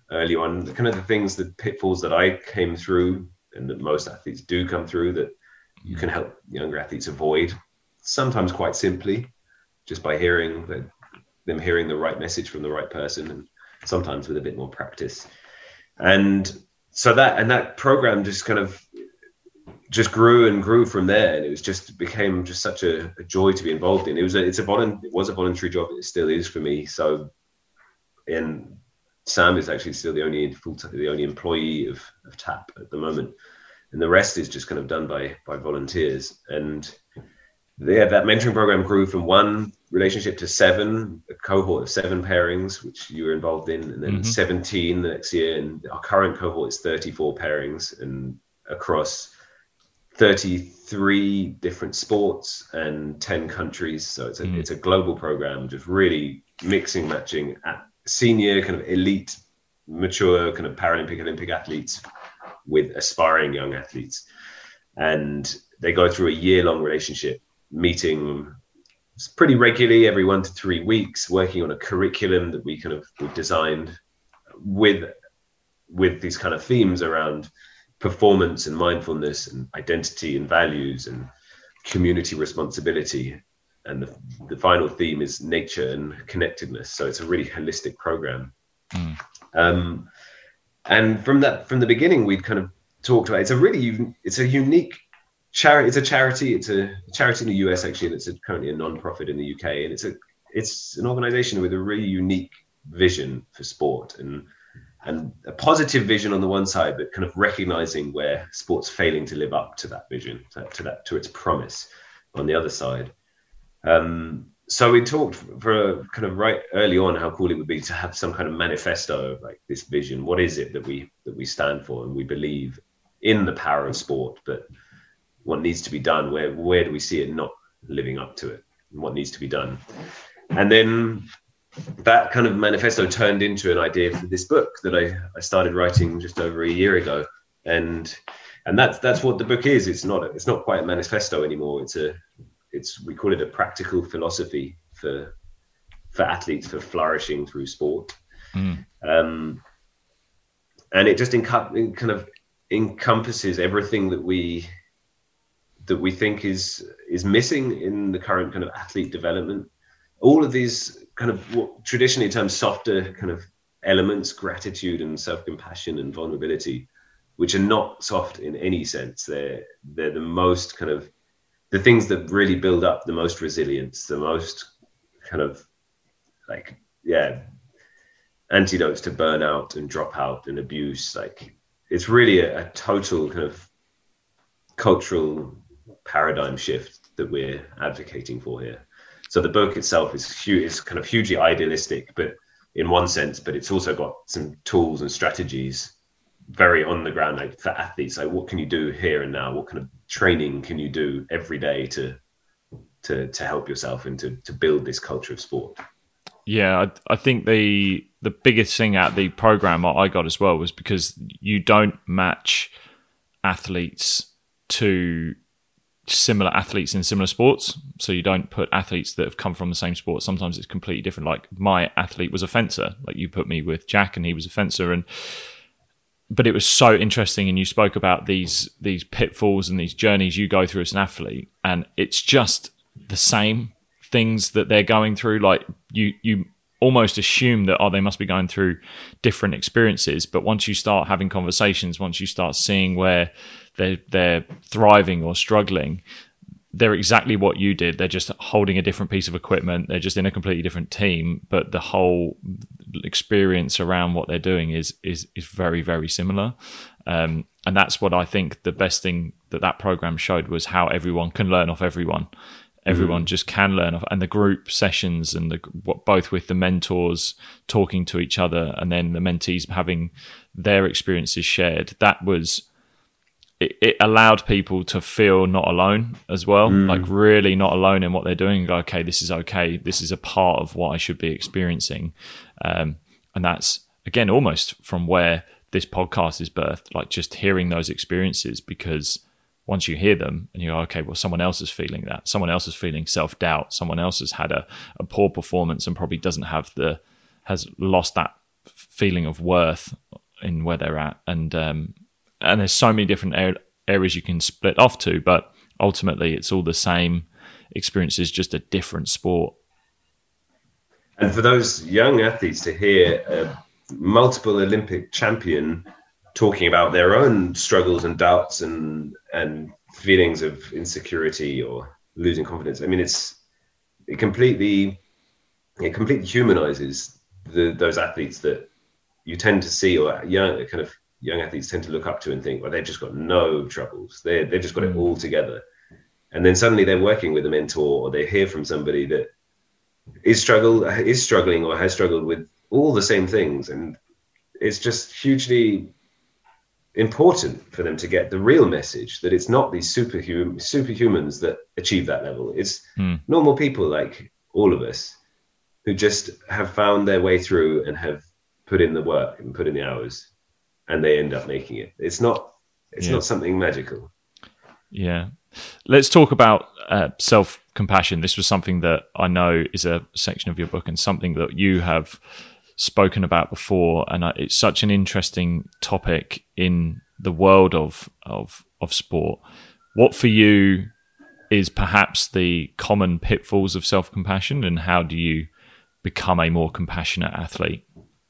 early on, kind of the things, the pitfalls that I came through and that most athletes do come through, that you can help younger athletes avoid, sometimes quite simply, just by hearing the right message from the right person, and sometimes with a bit more practice. And so that program just kind of just grew and grew from there, and it became just such a joy to be involved in. It was a voluntary job. It still is for me. So, and Sam is actually still the only employee of TAP at the moment, and the rest is just kind of done by volunteers. And that mentoring program grew from one relationship to 7, a cohort of 7 pairings, which you were involved in, and then 17 the next year. And our current cohort is 34 pairings, and across 33 different sports and 10 countries. So it's a global program, just really mixing, matching at senior, kind of elite, mature, kind of Paralympic, Olympic athletes with aspiring young athletes. And they go through a year-long relationship, meeting pretty regularly every 1 to 3 weeks, working on a curriculum that we've designed with these kind of themes around performance and mindfulness and identity and values and community responsibility. And the final theme is nature and connectedness. So it's a really holistic program. And from the beginning, we'd kind of talked about, it's a unique charity. It's a charity in the US, actually, and it's currently a non-profit in the UK. And it's an organization with a really unique vision for sport, and a positive vision on the one side, but kind of recognizing where sport's failing to live up to that vision, to its promise on the other side. So we talked for kind of right early on how cool it would be to have some kind of manifesto of like this vision. What is it that we stand for? And we believe in the power of sport, but what needs to be done? Where do we see it not living up to it? And what needs to be done? And then that kind of manifesto turned into an idea for this book that I started writing just over a year ago. And that's what the book is. It's not quite a manifesto anymore. We call it a practical philosophy for athletes, for flourishing through sport. And it just kind of encompasses everything that we think is missing in the current kind of athlete development. All of these kind of what traditionally termed softer kind of elements, gratitude and self-compassion and vulnerability, which are not soft in any sense. They're the most kind of the things that really build up the most resilience, the most kind of like, antidotes to burnout and dropout and abuse. Like, it's really a total kind of cultural paradigm shift that we're advocating for here. So the book itself is kind of hugely idealistic, but in one sense, but it's also got some tools and strategies very on the ground, like for athletes, like what can you do here and now? What kind of training can you do every day to help yourself and to build this culture of sport? Yeah, I think the biggest thing at the program I got as well was because you don't match athletes to similar athletes in similar sports. So you don't put athletes that have come from the same sport. Sometimes it's completely different. Like my athlete was a fencer. Like you put me with Jack and he was a fencer. But it was so interesting, and you spoke about these pitfalls and these journeys you go through as an athlete, and it's just the same things that they're going through. Like you almost assume that they must be going through different experiences, but once you start having conversations, once you start seeing where they're thriving or struggling, they're exactly what you did. They're just holding a different piece of equipment. They're just in a completely different team, but the whole experience around what they're doing is very, very similar. And that's what I think the best thing that program showed was how everyone can learn off everyone. Everyone just can learn off, and the group sessions and both with the mentors talking to each other and then the mentees having their experiences shared. That was, it allowed people to feel not alone as well, like really not alone in what they're doing. And go, okay, this is okay. This is a part of what I should be experiencing. And that's, again, almost from where this podcast is birthed, like just hearing those experiences, because once you hear them and you go, okay, well, someone else is feeling that. Someone else is feeling self-doubt. Someone else has had a poor performance and probably has lost that feeling of worth in where they're at, and there's so many different areas you can split off to, but ultimately it's all the same experiences, just a different sport. And for those young athletes to hear a multiple Olympic champion talking about their own struggles and doubts and feelings of insecurity or losing confidence, I mean, it completely humanizes those athletes that you tend to see, or young athletes tend to look up to and think, well, they've just got no troubles. They've just got it all together. And then suddenly they're working with a mentor, or they hear from somebody that is struggling or has struggled with all the same things. And it's just hugely important for them to get the real message that it's not these superhumans that achieve that level. It's normal people like all of us who just have found their way through and have put in the work and put in the hours, and they end up making it. It's not something magical. Yeah. Let's talk about self-compassion. This was something that I know is a section of your book and something that you have spoken about before. And it's such an interesting topic in the world of sport. What for you is perhaps the common pitfalls of self-compassion, and how do you become a more compassionate athlete?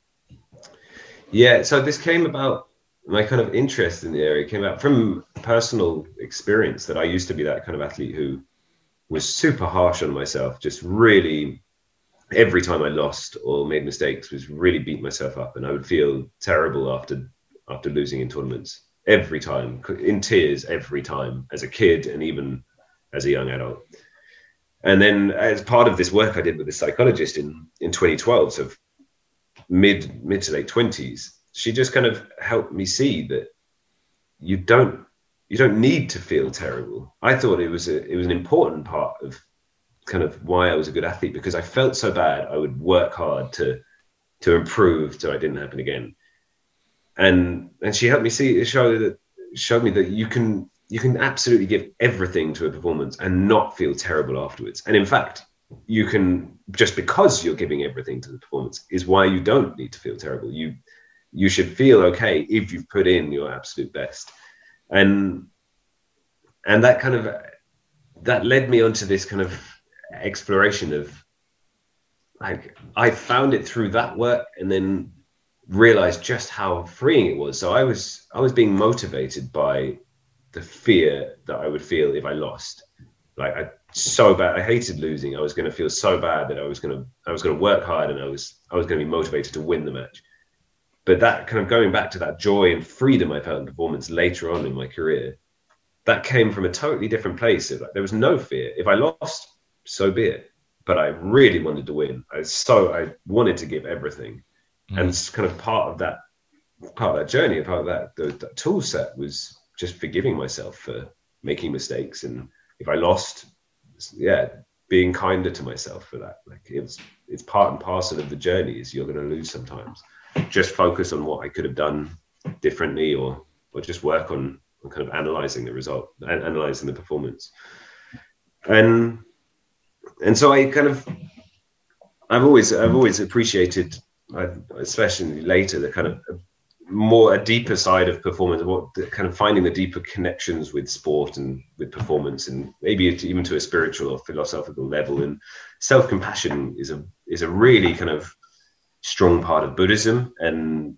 Yeah, so this came about, my kind of interest in the area came out from personal experience, that I used to be that kind of athlete who was super harsh on myself, just really, every time I lost or made mistakes, was really beat myself up, and I would feel terrible after losing in tournaments every time, in tears every time, as a kid and even as a young adult. And then as part of this work I did with a psychologist in 2012, so mid to late 20s, she just kind of helped me see that you don't need to feel terrible. I thought it was an important part of kind of why I was a good athlete, because I felt so bad I would work hard to improve so it didn't happen again. And she helped me showed me that you can absolutely give everything to a performance and not feel terrible afterwards. And in fact, you can, just because you're giving everything to the performance is why you don't need to feel terrible. You should feel okay if you've put in your absolute best. And that led me onto this kind of exploration of, like, I found it through that work, and then realized just how freeing it was. So I was being motivated by the fear that I would feel if I lost. Like, I hated losing. I was going to feel so bad that I was going to work hard, and I was going to be motivated to win the match. But that kind of going back to that joy and freedom I felt in performance later on in my career, that came from a totally different place. There was no fear. If I lost, so be it. But I really wanted to win. I wanted to give everything. And it's kind of part of that journey, part of that tool set was just forgiving myself for making mistakes. And if I lost, being kinder to myself for that. Like, it's part and parcel of the journey, is you're going to lose sometimes. Just focus on what I could have done differently, or just work on kind of analyzing the result and analyzing the performance. And so I've always appreciated, especially later, the kind of a deeper side of performance, kind of finding the deeper connections with sport and with performance, and maybe even to a spiritual or philosophical level. And self-compassion is a really kind of strong part of Buddhism, and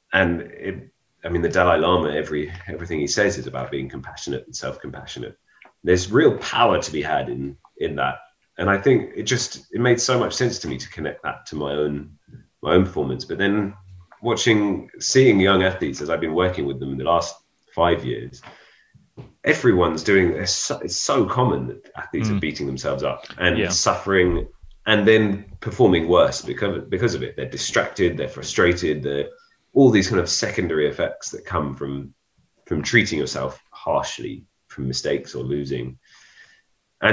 the Dalai Lama, everything he says is about being compassionate and self-compassionate. There's real power to be had in that, and I think it made so much sense to me to connect that to my own performance. But then seeing young athletes, as I've been working with them in the last 5 years, everyone's doing this. It's so common that athletes are beating themselves up and suffering, and then performing worse because of it. They're distracted, they're frustrated, all these kind of secondary effects that come from treating yourself harshly from mistakes or losing. And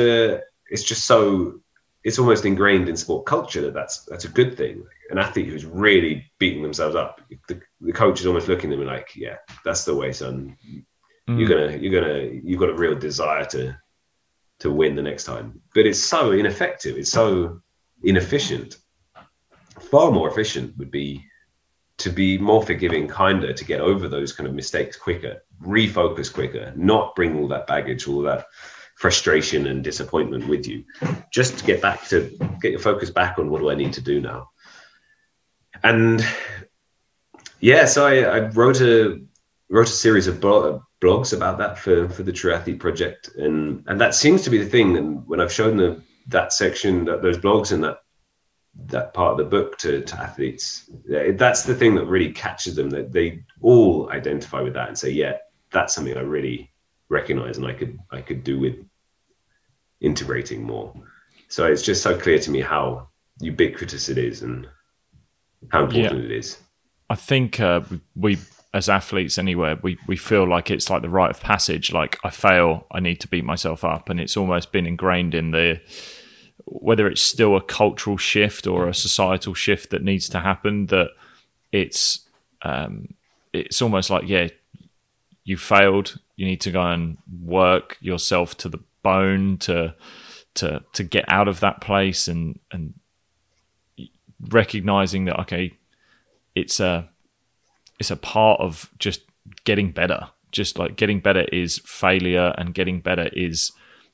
it's almost ingrained in sport culture that's a good thing. An athlete who's really beating themselves up, the coach is almost looking at them and like, yeah, that's the way, son. You've got a real desire to win the next time. But it's so ineffective. It's so inefficient. Far more efficient would be to be more forgiving, kinder, to get over those kind of mistakes quicker, refocus quicker, not bring all that baggage, all that frustration and disappointment with you, just to get your focus back on what do I need to do now. And yeah, so I wrote a series of blogs about that for the True Athlete Project, and that seems to be the thing. And when I've shown that section, those blogs and that part of the book to athletes, that's the thing that really catches them, that they all identify with that and say, yeah, that's something I really recognize and I could do with integrating more. So it's just so clear to me how ubiquitous it is and how important it is. I think we as athletes anywhere, we feel like it's like the rite of passage. Like, I fail, I need to beat myself up, and it's almost been ingrained in whether it's still a cultural shift or a societal shift that needs to happen, that it's almost like, yeah, you failed, you need to go and work yourself to the bone to get out of that place, and recognizing that, okay, it's a part of just getting better. Just like getting better is failure, and getting better is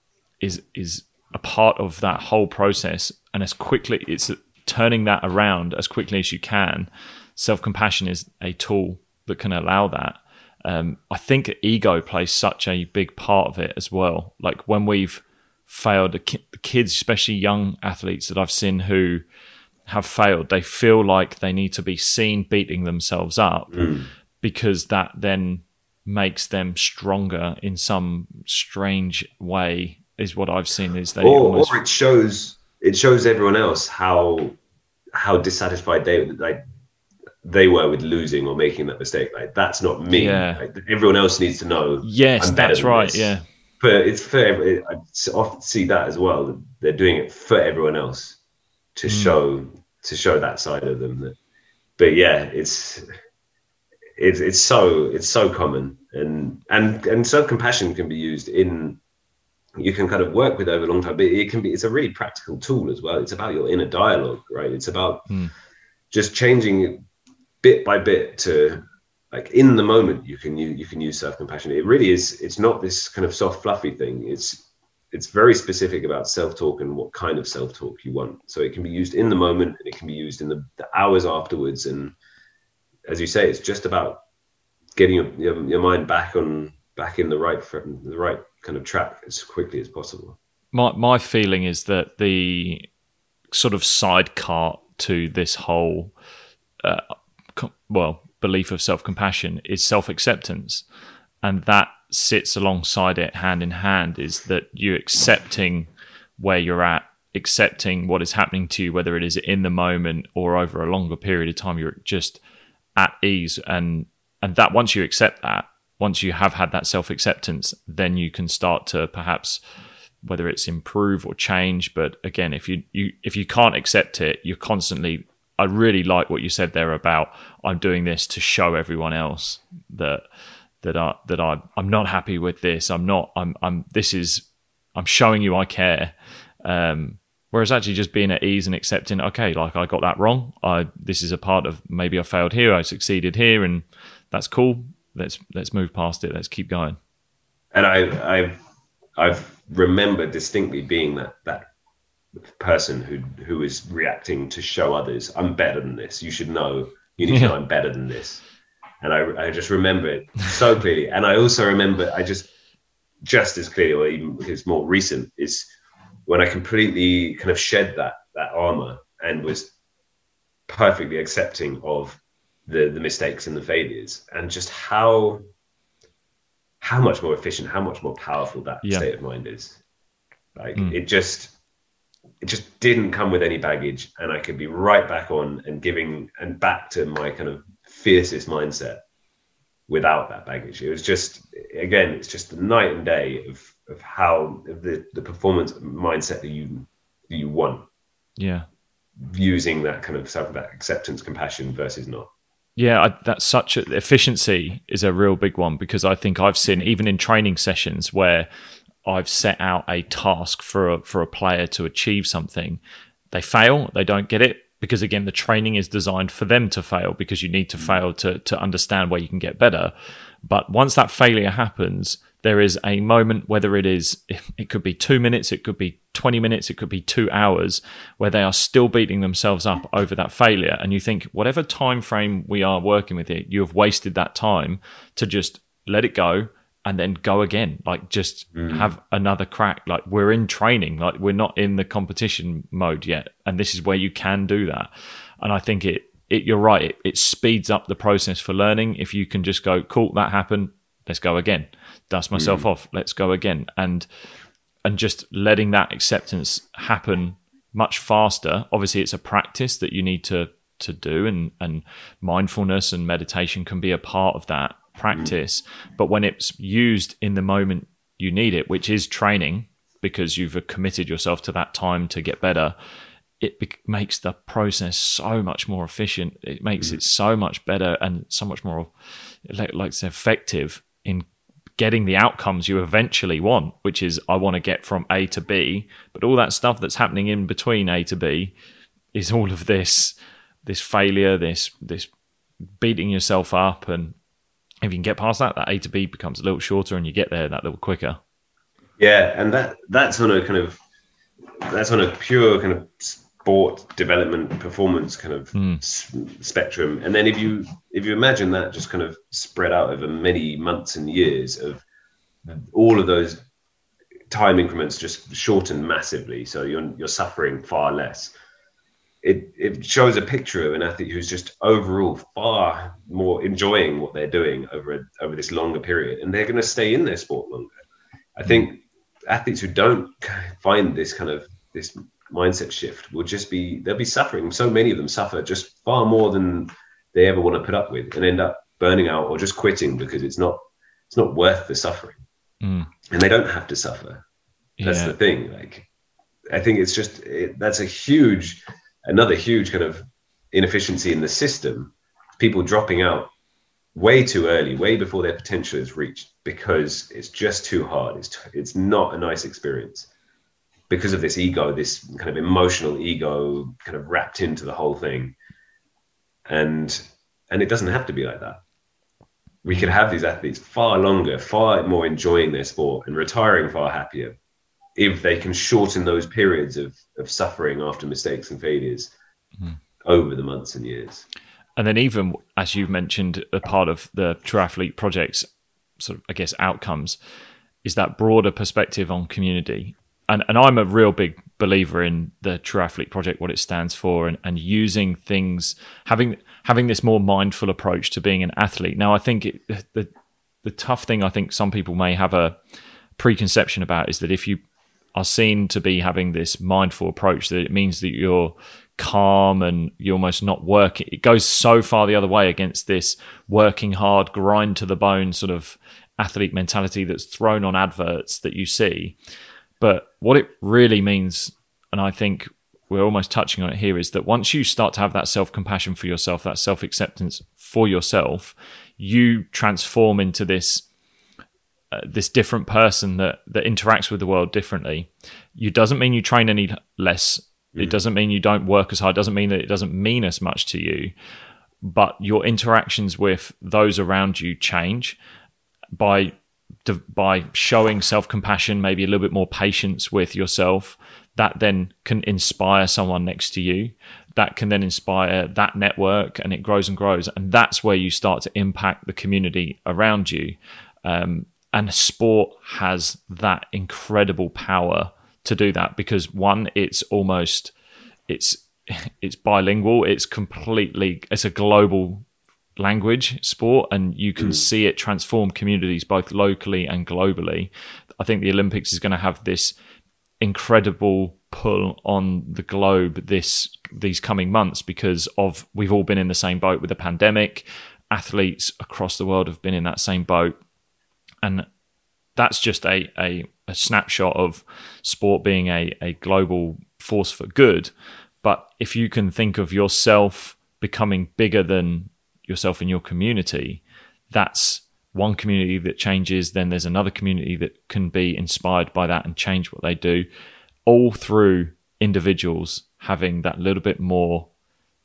a part of that whole process. And as quickly, it's turning that around as quickly as you can. Self-compassion is a tool that can allow that. I think ego plays such a big part of it as well. Like, when we've failed, the kids, especially young athletes that I've seen who have failed, they feel like they need to be seen beating themselves up, because that then makes them stronger in some strange way, is what I've seen. Is or it shows everyone else how dissatisfied they were with losing or making that mistake. Like, that's not me. Yeah. Like, everyone else needs to know. Yes, that's right. This. Yeah. But it's for I often see that as well. They're doing it for everyone else to show that side of them. But yeah, it's so common, and self-compassion can be used you can kind of work with over a long time, but it's a really practical tool as well. It's about your inner dialogue, right? It's about just changing it bit by bit to, like, in the moment you can use self-compassion. It really is. It's not this kind of soft fluffy thing. It's very specific about self-talk and what kind of self-talk you want. So it can be used in the moment, and it can be used in the hours afterwards. And as you say, it's just about getting your mind back in the right kind of track as quickly as possible. My feeling is that the sort of sidecar to this whole belief of self-compassion is self-acceptance, and that sits alongside it hand in hand, is that you accepting where you're at, accepting what is happening to you, whether it is in the moment or over a longer period of time. You're just at ease, and that once you accept that, once you have had that self-acceptance, then you can start to perhaps, whether it's improve or change. But again, if you can't accept it, you're constantly, I really like what you said there about, I'm doing this to show everyone else that I'm not happy with this. I'm showing you I care. Whereas actually just being at ease and accepting, okay, like, I got that wrong. This is a part of, maybe I failed here, I succeeded here, and that's cool. Let's move past it. Let's keep going. And I've remembered distinctly being that person who is reacting to show others, I'm better than this. You should know. You need to know I'm better than this. And I just remember it so clearly. And I also remember, just as clearly, or even it's more recent, is when I completely kind of shed that armor and was perfectly accepting of the mistakes and the failures, and just how much more efficient, how much more powerful that state of mind is. Like, it just didn't come with any baggage, and I could be right back on and giving and back to my kind of fiercest mindset without that baggage. It was just, again, it's just the night and day of how the performance mindset that you want. Yeah. Using that kind of that acceptance, compassion versus not. Yeah, that's such efficiency is a real big one, because I think I've seen, even in training sessions where I've set out a task for a player to achieve something, they fail, they don't get it, because again, the training is designed for them to fail, because you need to fail to understand where you can get better. But once that failure happens, there is a moment, whether it could be 2 minutes, it could be 20 minutes, it could be 2 hours, where they are still beating themselves up over that failure. And you think, whatever time frame we are working with it, you have wasted that time to just let it go and then go again. Like, just have another crack. Like, we're in training, like we're not in the competition mode yet. And this is where you can do that. And I think you're right. It speeds up the process for learning. If you can just go, cool, that happened, let's go again. Dust myself off, let's go again. And just letting that acceptance happen much faster. Obviously, it's a practice that you need to do, and mindfulness and meditation can be a part of that practice. But when it's used in the moment you need it, which is training, because you've committed yourself to that time to get better, it makes the process so much more efficient. It makes it so much better and so much more, like I said, effective in getting the outcomes you eventually want, which is, I want to get from A to B. But all that stuff that's happening in between A to B is all of this failure, this beating yourself up. And if you can get past that A to B becomes a little shorter, and you get there that little quicker. Yeah, and that's on a pure kind of sport development performance kind of spectrum. And then if you imagine that just kind of spread out over many months and years of all of those time increments just shortened massively, so you're suffering far less. It shows a picture of an athlete who's just overall far more enjoying what they're doing over this longer period, and they're going to stay in their sport longer. I think athletes who don't find this mindset shift they'll be suffering. So many of them suffer just far more than they ever want to put up with, and end up burning out or just quitting because it's not worth the suffering. And they don't have to suffer. That's the thing. Like, I think it's just that's another huge kind of inefficiency in the system. People dropping out way too early, way before their potential is reached, because it's just too hard. It's not a nice experience because of this ego, this kind of emotional ego kind of wrapped into the whole thing. And it doesn't have to be like that. We could have these athletes far longer, far more enjoying their sport, and retiring far happier, if they can shorten those periods of suffering after mistakes and failures over the months and years. And then, even as you've mentioned, a part of the True Athlete Project's sort of, I guess, outcomes is that broader perspective on community. And I'm a real big believer in the True Athlete Project, what it stands for, and using things, having this more mindful approach to being an athlete. Now, I think the tough thing I think some people may have a preconception about is that if you are seen to be having this mindful approach, that it means that you're calm and you're almost not working. It goes so far the other way against this working hard, grind to the bone sort of athlete mentality that's thrown on adverts that you see. But what it really means, and I think we're almost touching on it here, is that once you start to have that self-compassion for yourself, that self-acceptance for yourself, you transform into this different person that interacts with the world differently. It doesn't mean you train any less. It doesn't mean you don't work as hard. It doesn't mean that it doesn't mean as much to you. But your interactions with those around you change by showing self-compassion, maybe a little bit more patience with yourself. That then can inspire someone next to you. That can then inspire that network, and it grows and grows. And that's where you start to impact the community around you. And sport has that incredible power to do that, because one, it's bilingual. It's a global language sport, and you can see it transform communities both locally and globally. I think the Olympics is going to have this incredible pull on the globe these coming months, because we've all been in the same boat with the pandemic. Athletes across the world have been in that same boat. And that's just a snapshot of sport being a global force for good. But if you can think of yourself becoming bigger than yourself in your community, that's one community that changes. Then there's another community that can be inspired by that and change what they do, all through individuals having that little bit more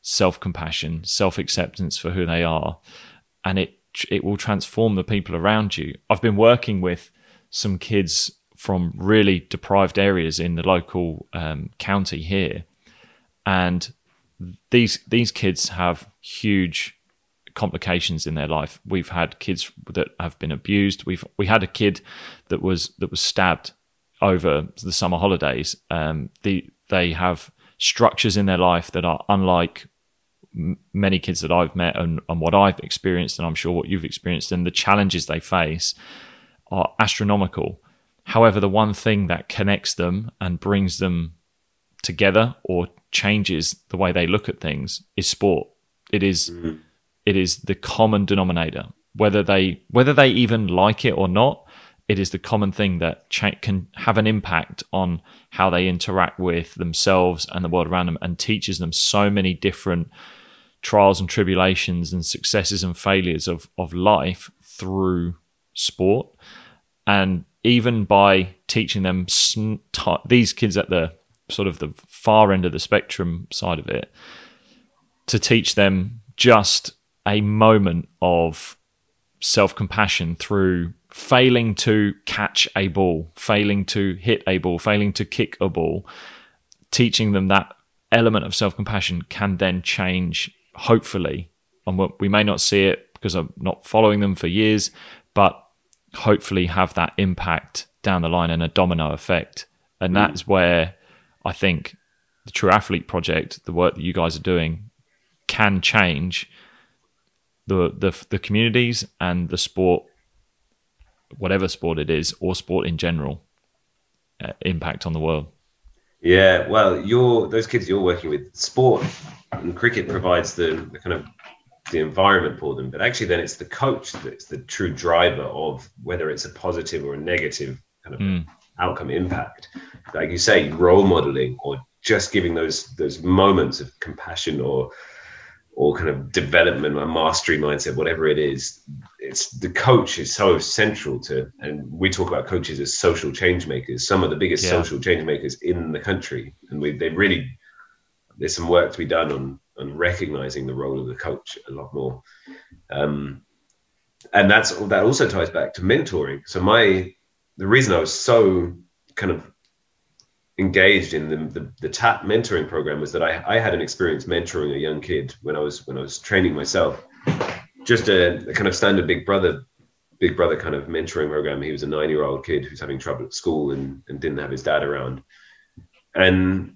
self-compassion, self-acceptance for who they are, and it will transform the people around you. I've been working with some kids from really deprived areas in the local county here, and these kids have huge complications in their life. We've had kids that have been abused. We had a kid that was stabbed over the summer holidays. They have structures in their life that are unlike many kids that I've met and what I've experienced, and I'm sure what you've experienced, and the challenges they face are astronomical. However, the one thing that connects them and brings them together or changes the way they look at things is sport. It is the common denominator. Whether they even like it or not, it is the common thing that can have an impact on how they interact with themselves and the world around them, and teaches them so many different trials and tribulations and successes and failures of life through sport. And even by teaching them these kids at the sort of the far end of the spectrum side of it, to teach them just a moment of self-compassion through failing to catch a ball, failing to hit a ball, failing to kick a ball, teaching them that element of self-compassion can then change, hopefully, and we may not see it because I'm not following them for years, but hopefully have that impact down the line and a domino effect. And that's where I think the True Athlete Project, the work that you guys are doing, can change the communities and the sport, whatever sport it is, or sport in general, impact on the world. Yeah, well, those kids you're working with, sport and cricket provides the kind of the environment for them, but actually then it's the coach that's the true driver of whether it's a positive or a negative kind of outcome impact. Like you say, role modeling or just giving those moments of compassion or kind of development or mastery mindset, whatever it is. It's the coach is so central to, and we talk about coaches as social change makers, some of the biggest social change makers in the country. And there's some work to be done on recognizing the role of the coach a lot more. And that also ties back to mentoring. So the reason I was so kind of engaged in the TAP mentoring program was that I had an experience mentoring a young kid when I was training myself. Just a kind of standard big brother kind of mentoring program. He was a 9-year-old kid who's having trouble at school and didn't have his dad around. And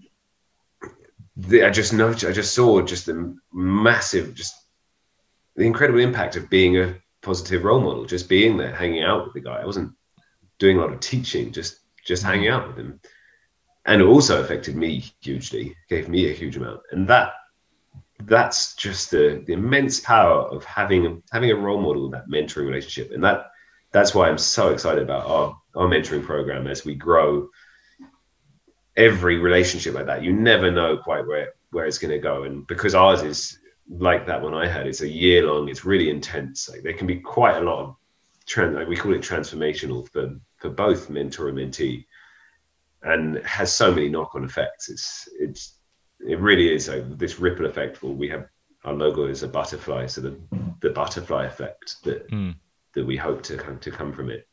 I just saw just the massive, just the incredible impact of being a positive role model, just being there, hanging out with the guy. I wasn't doing a lot of teaching, just hanging out with him. And it also affected me hugely, gave me a huge amount. And that's just the immense power of having a role model, that mentoring relationship. And that's why I'm so excited about our mentoring program as we grow. Every relationship like that, you never know quite where it's going to go. And because ours is like that one I had, it's a year long, it's really intense. Like there can be quite a lot of we call it transformational for both mentor and mentee, and it has so many knock-on effects. It really is this ripple effect. We have, our logo is a butterfly, so the butterfly effect that we hope to come from it.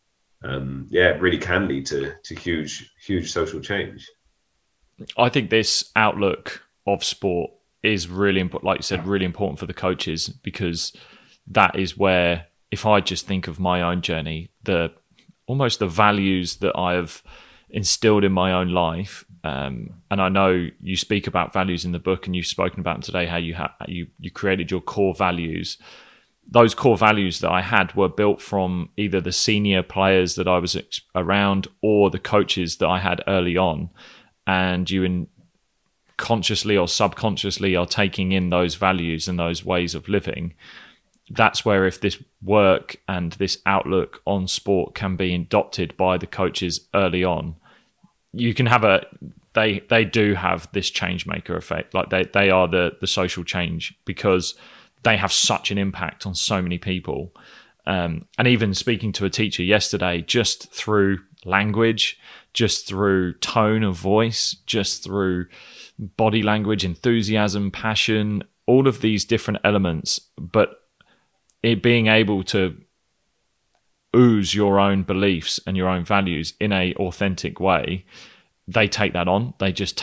It really can lead to huge social change. I think this outlook of sport is really important, like you said, really important for the coaches, because that is where, if I just think of my own journey, almost the values that I have instilled in my own life, and I know you speak about values in the book, and you've spoken about them today, how you created your core values. Those core values that I had were built from either the senior players that I was around or the coaches that I had early on. And you consciously or subconsciously are taking in those values and those ways of living. That's where, if this work and this outlook on sport can be adopted by the coaches early on, you can have they do have this change maker effect. Like they are the social change, because they have such an impact on so many people. And even speaking to a teacher yesterday, just through language, just through tone of voice, just through body language, enthusiasm, passion, all of these different elements, but it being able to ooze your own beliefs and your own values in a authentic way, they take that on.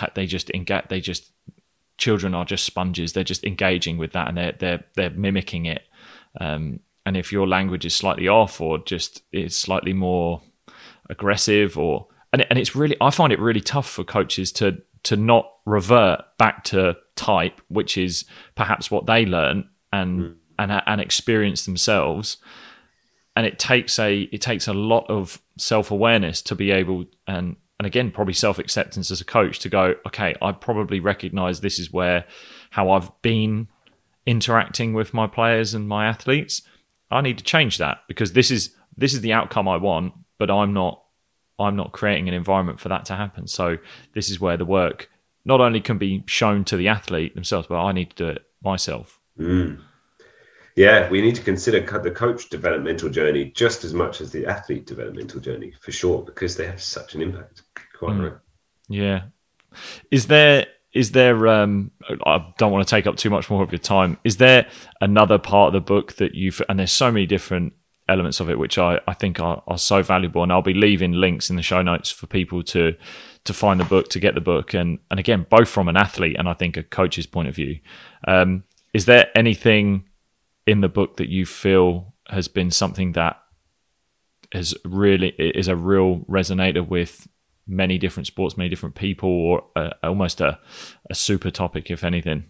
Children are just sponges. They're just engaging with that, and they're mimicking it. And if your language is slightly off, or just is slightly more aggressive, and it's really, I find it really tough for coaches to not revert back to type, which is perhaps what they learn and experience themselves. And it takes a lot of self-awareness to be able, and again, probably self-acceptance as a coach, to go, okay, I probably recognize this is how I've been interacting with my players and my athletes. I need to change that, because this is the outcome I want, but I'm not creating an environment for that to happen. So this is where the work not only can be shown to the athlete themselves, but I need to do it myself. Yeah, we need to consider the coach developmental journey just as much as the athlete developmental journey, for sure, because they have such an impact. Quite right. Yeah. Is there I don't want to take up too much more of your time. Is there another part of the book that and there's so many different elements of it, which I think are so valuable, and I'll be leaving links in the show notes for people to find the book, to get the book. And again, both from an athlete and I think a coach's point of view. Is there anything in the book that you feel has been something that is a real resonator with many different sports, many different people, or almost a super topic, if anything?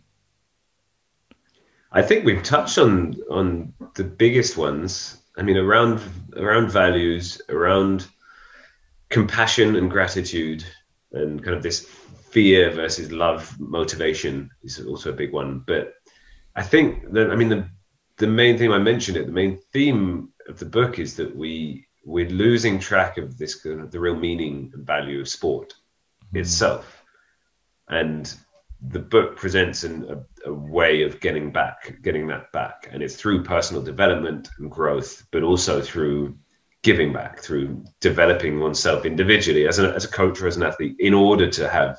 I think we've touched on the biggest ones. I mean, around values, around compassion and gratitude, and kind of this fear versus love motivation is also a big one. But I think that, I mean, the main thing I mentioned the main theme of the book is that we're losing track of this kind of the real meaning and value of sport itself. And the book presents a way of getting that back. And it's through personal development and growth, but also through giving back, through developing oneself individually as a coach or as an athlete, in order to have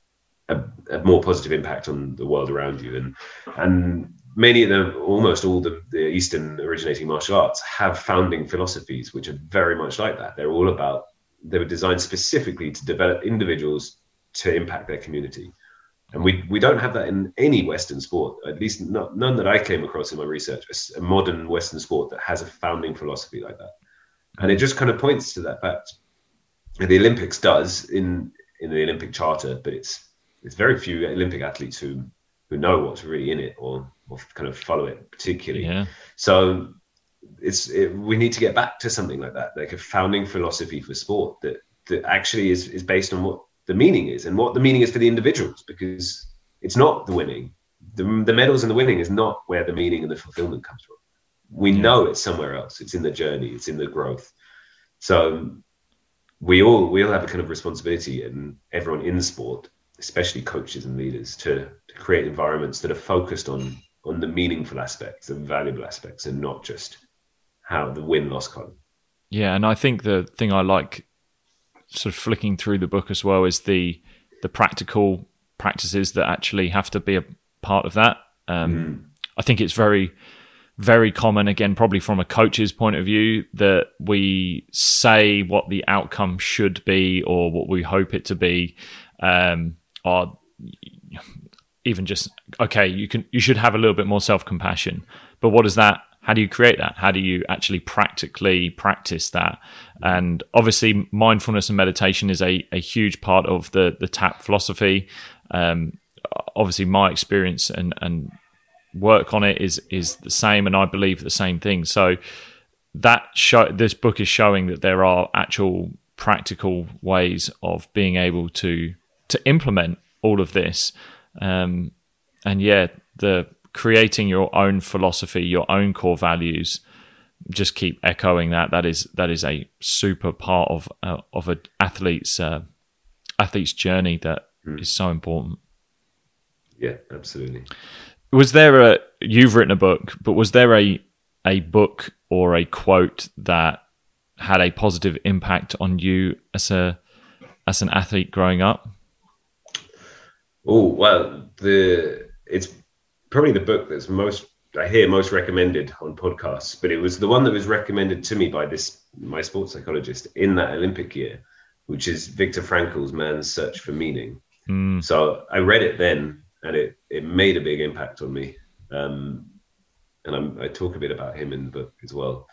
a more positive impact on the world around you. And many of them, almost all the Eastern originating martial arts, have founding philosophies which are very much like that. They were designed specifically to develop individuals to impact their community. And we don't have that in any Western sport, at least none that I came across in my research, a modern Western sport that has a founding philosophy like that. And it just kind of points to that fact. The Olympics does in the Olympic Charter, but it's very few Olympic athletes who know what's really in it or kind of follow it particularly. Yeah. So we need to get back to something like that, like a founding philosophy for sport that actually is based on what the meaning is, and what the meaning is for the individuals, because it's not the winning. The medals and the winning is not where the meaning and the fulfillment comes from. We know it's somewhere else. It's in the journey. It's in the growth. So we all have a kind of responsibility, and everyone in sport, especially coaches and leaders, to create environments that are focused on the meaningful aspects, the valuable aspects, and not just how the win-loss column. Yeah, and I think the thing I like sort of flicking through the book as well is the practical practices that actually have to be a part of that. I think it's very, very common, again, probably from a coach's point of view, that we say what the outcome should be or what we hope it to be, or even just, okay, you should have a little bit more self-compassion. But what is that? How do you create that? How do you actually practically practice that? And obviously, mindfulness and meditation is a huge part of the TAP philosophy. Obviously, my experience and work on it is the same, and I believe the same thing. So this book is showing that there are actual practical ways of being able to implement all of this. And yeah, the creating your own philosophy, your own core values, just keep echoing that. That is a super part of an athlete's journey that is so important. Yeah, absolutely. You've written a book, but was there a book or a quote that had a positive impact on you as an athlete growing up? Oh, well, it's probably the book that's most recommended on podcasts, but it was the one that was recommended to me by my sports psychologist in that Olympic year, which is Viktor Frankl's Man's Search for Meaning. So I read it then, and it made a big impact on me. And I talk a bit about him in the book as well.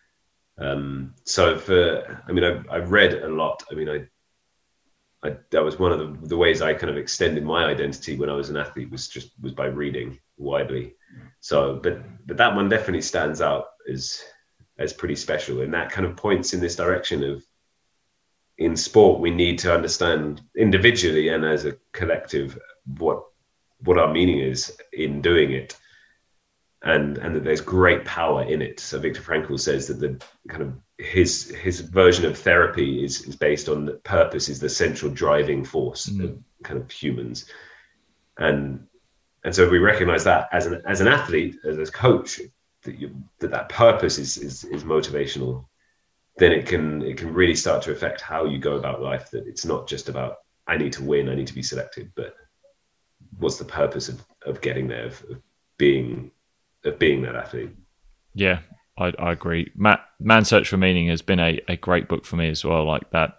I've read a lot. I mean, that was one of the ways I kind of extended my identity when I was an athlete was by reading widely. So, but that one definitely stands out as pretty special, and that kind of points in this direction of, in sport, we need to understand individually and as a collective what our meaning is in doing it, and that there's great power in it. So Viktor Frankl says that the kind of his version of therapy is based on that purpose is the central driving force of kind of humans, and so if we recognize that as an athlete, as a coach, that purpose is motivational, then it can really start to affect how you go about life. That it's not just about I need to win, I need to be selected, but what's the purpose of getting there, of being that athlete. Yeah, I agree. Man's Search for Meaning has been a great book for me as well. Like that,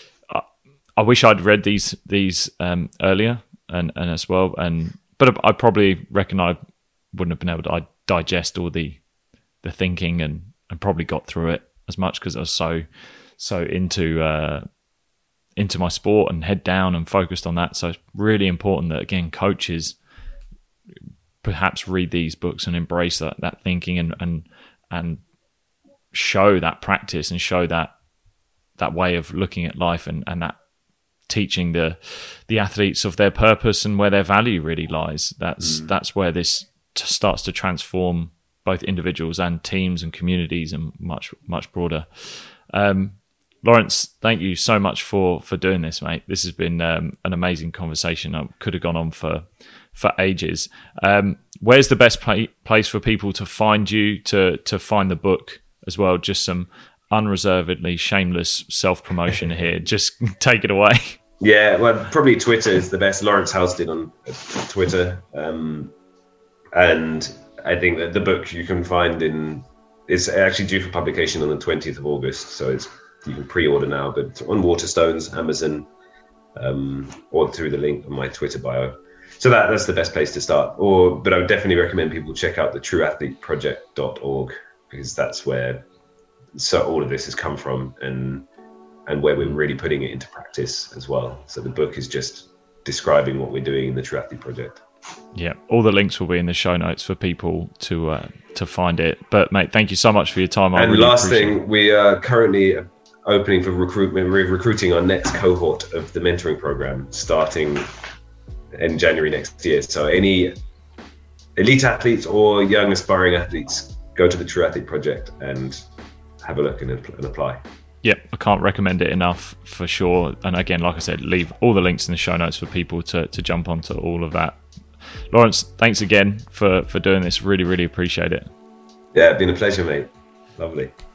I wish I'd read these earlier and as well. But I probably reckon I wouldn't have been able to digest all the thinking and probably got through it as much because I was so into my sport and head down and focused on that. So it's really important that, again, coaches perhaps read these books and embrace that thinking and show that practice and show that way of looking at life and that teaching the athletes of their purpose and where their value really lies. That's where this starts to transform both individuals and teams and communities and much broader. Lawrence, thank you so much for doing this, mate. This has been an amazing conversation. I could have gone on for ages. Where's the best place for people to find you, to find the book as well? Just some unreservedly shameless self-promotion here. Just take it away. Yeah, well, probably Twitter is the best. Lawrence Housden on Twitter. And I think that the book you can find is actually due for publication on the 20th of August. So you can pre-order now, but on Waterstones, Amazon, or through the link on my Twitter bio. So that's the best place to start. But I would definitely recommend people check out the trueathleteproject.org, because that's where all of this has come from and where we're really putting it into practice as well. So the book is just describing what we're doing in the True Athlete Project. Yeah, all the links will be in the show notes for people to find it. But mate, thank you so much for your time. And last thing, we are currently opening for recruitment. We're recruiting our next cohort of the mentoring program starting in January next year. So any elite athletes or young aspiring athletes, go to the True Athlete Project and have a look and apply. Yep, I can't recommend it enough for sure. And again, like I said, leave all the links in the show notes for people to jump onto all of that. Lawrence, thanks again for doing this. Really, really appreciate it. Yeah, it's been a pleasure, mate. Lovely.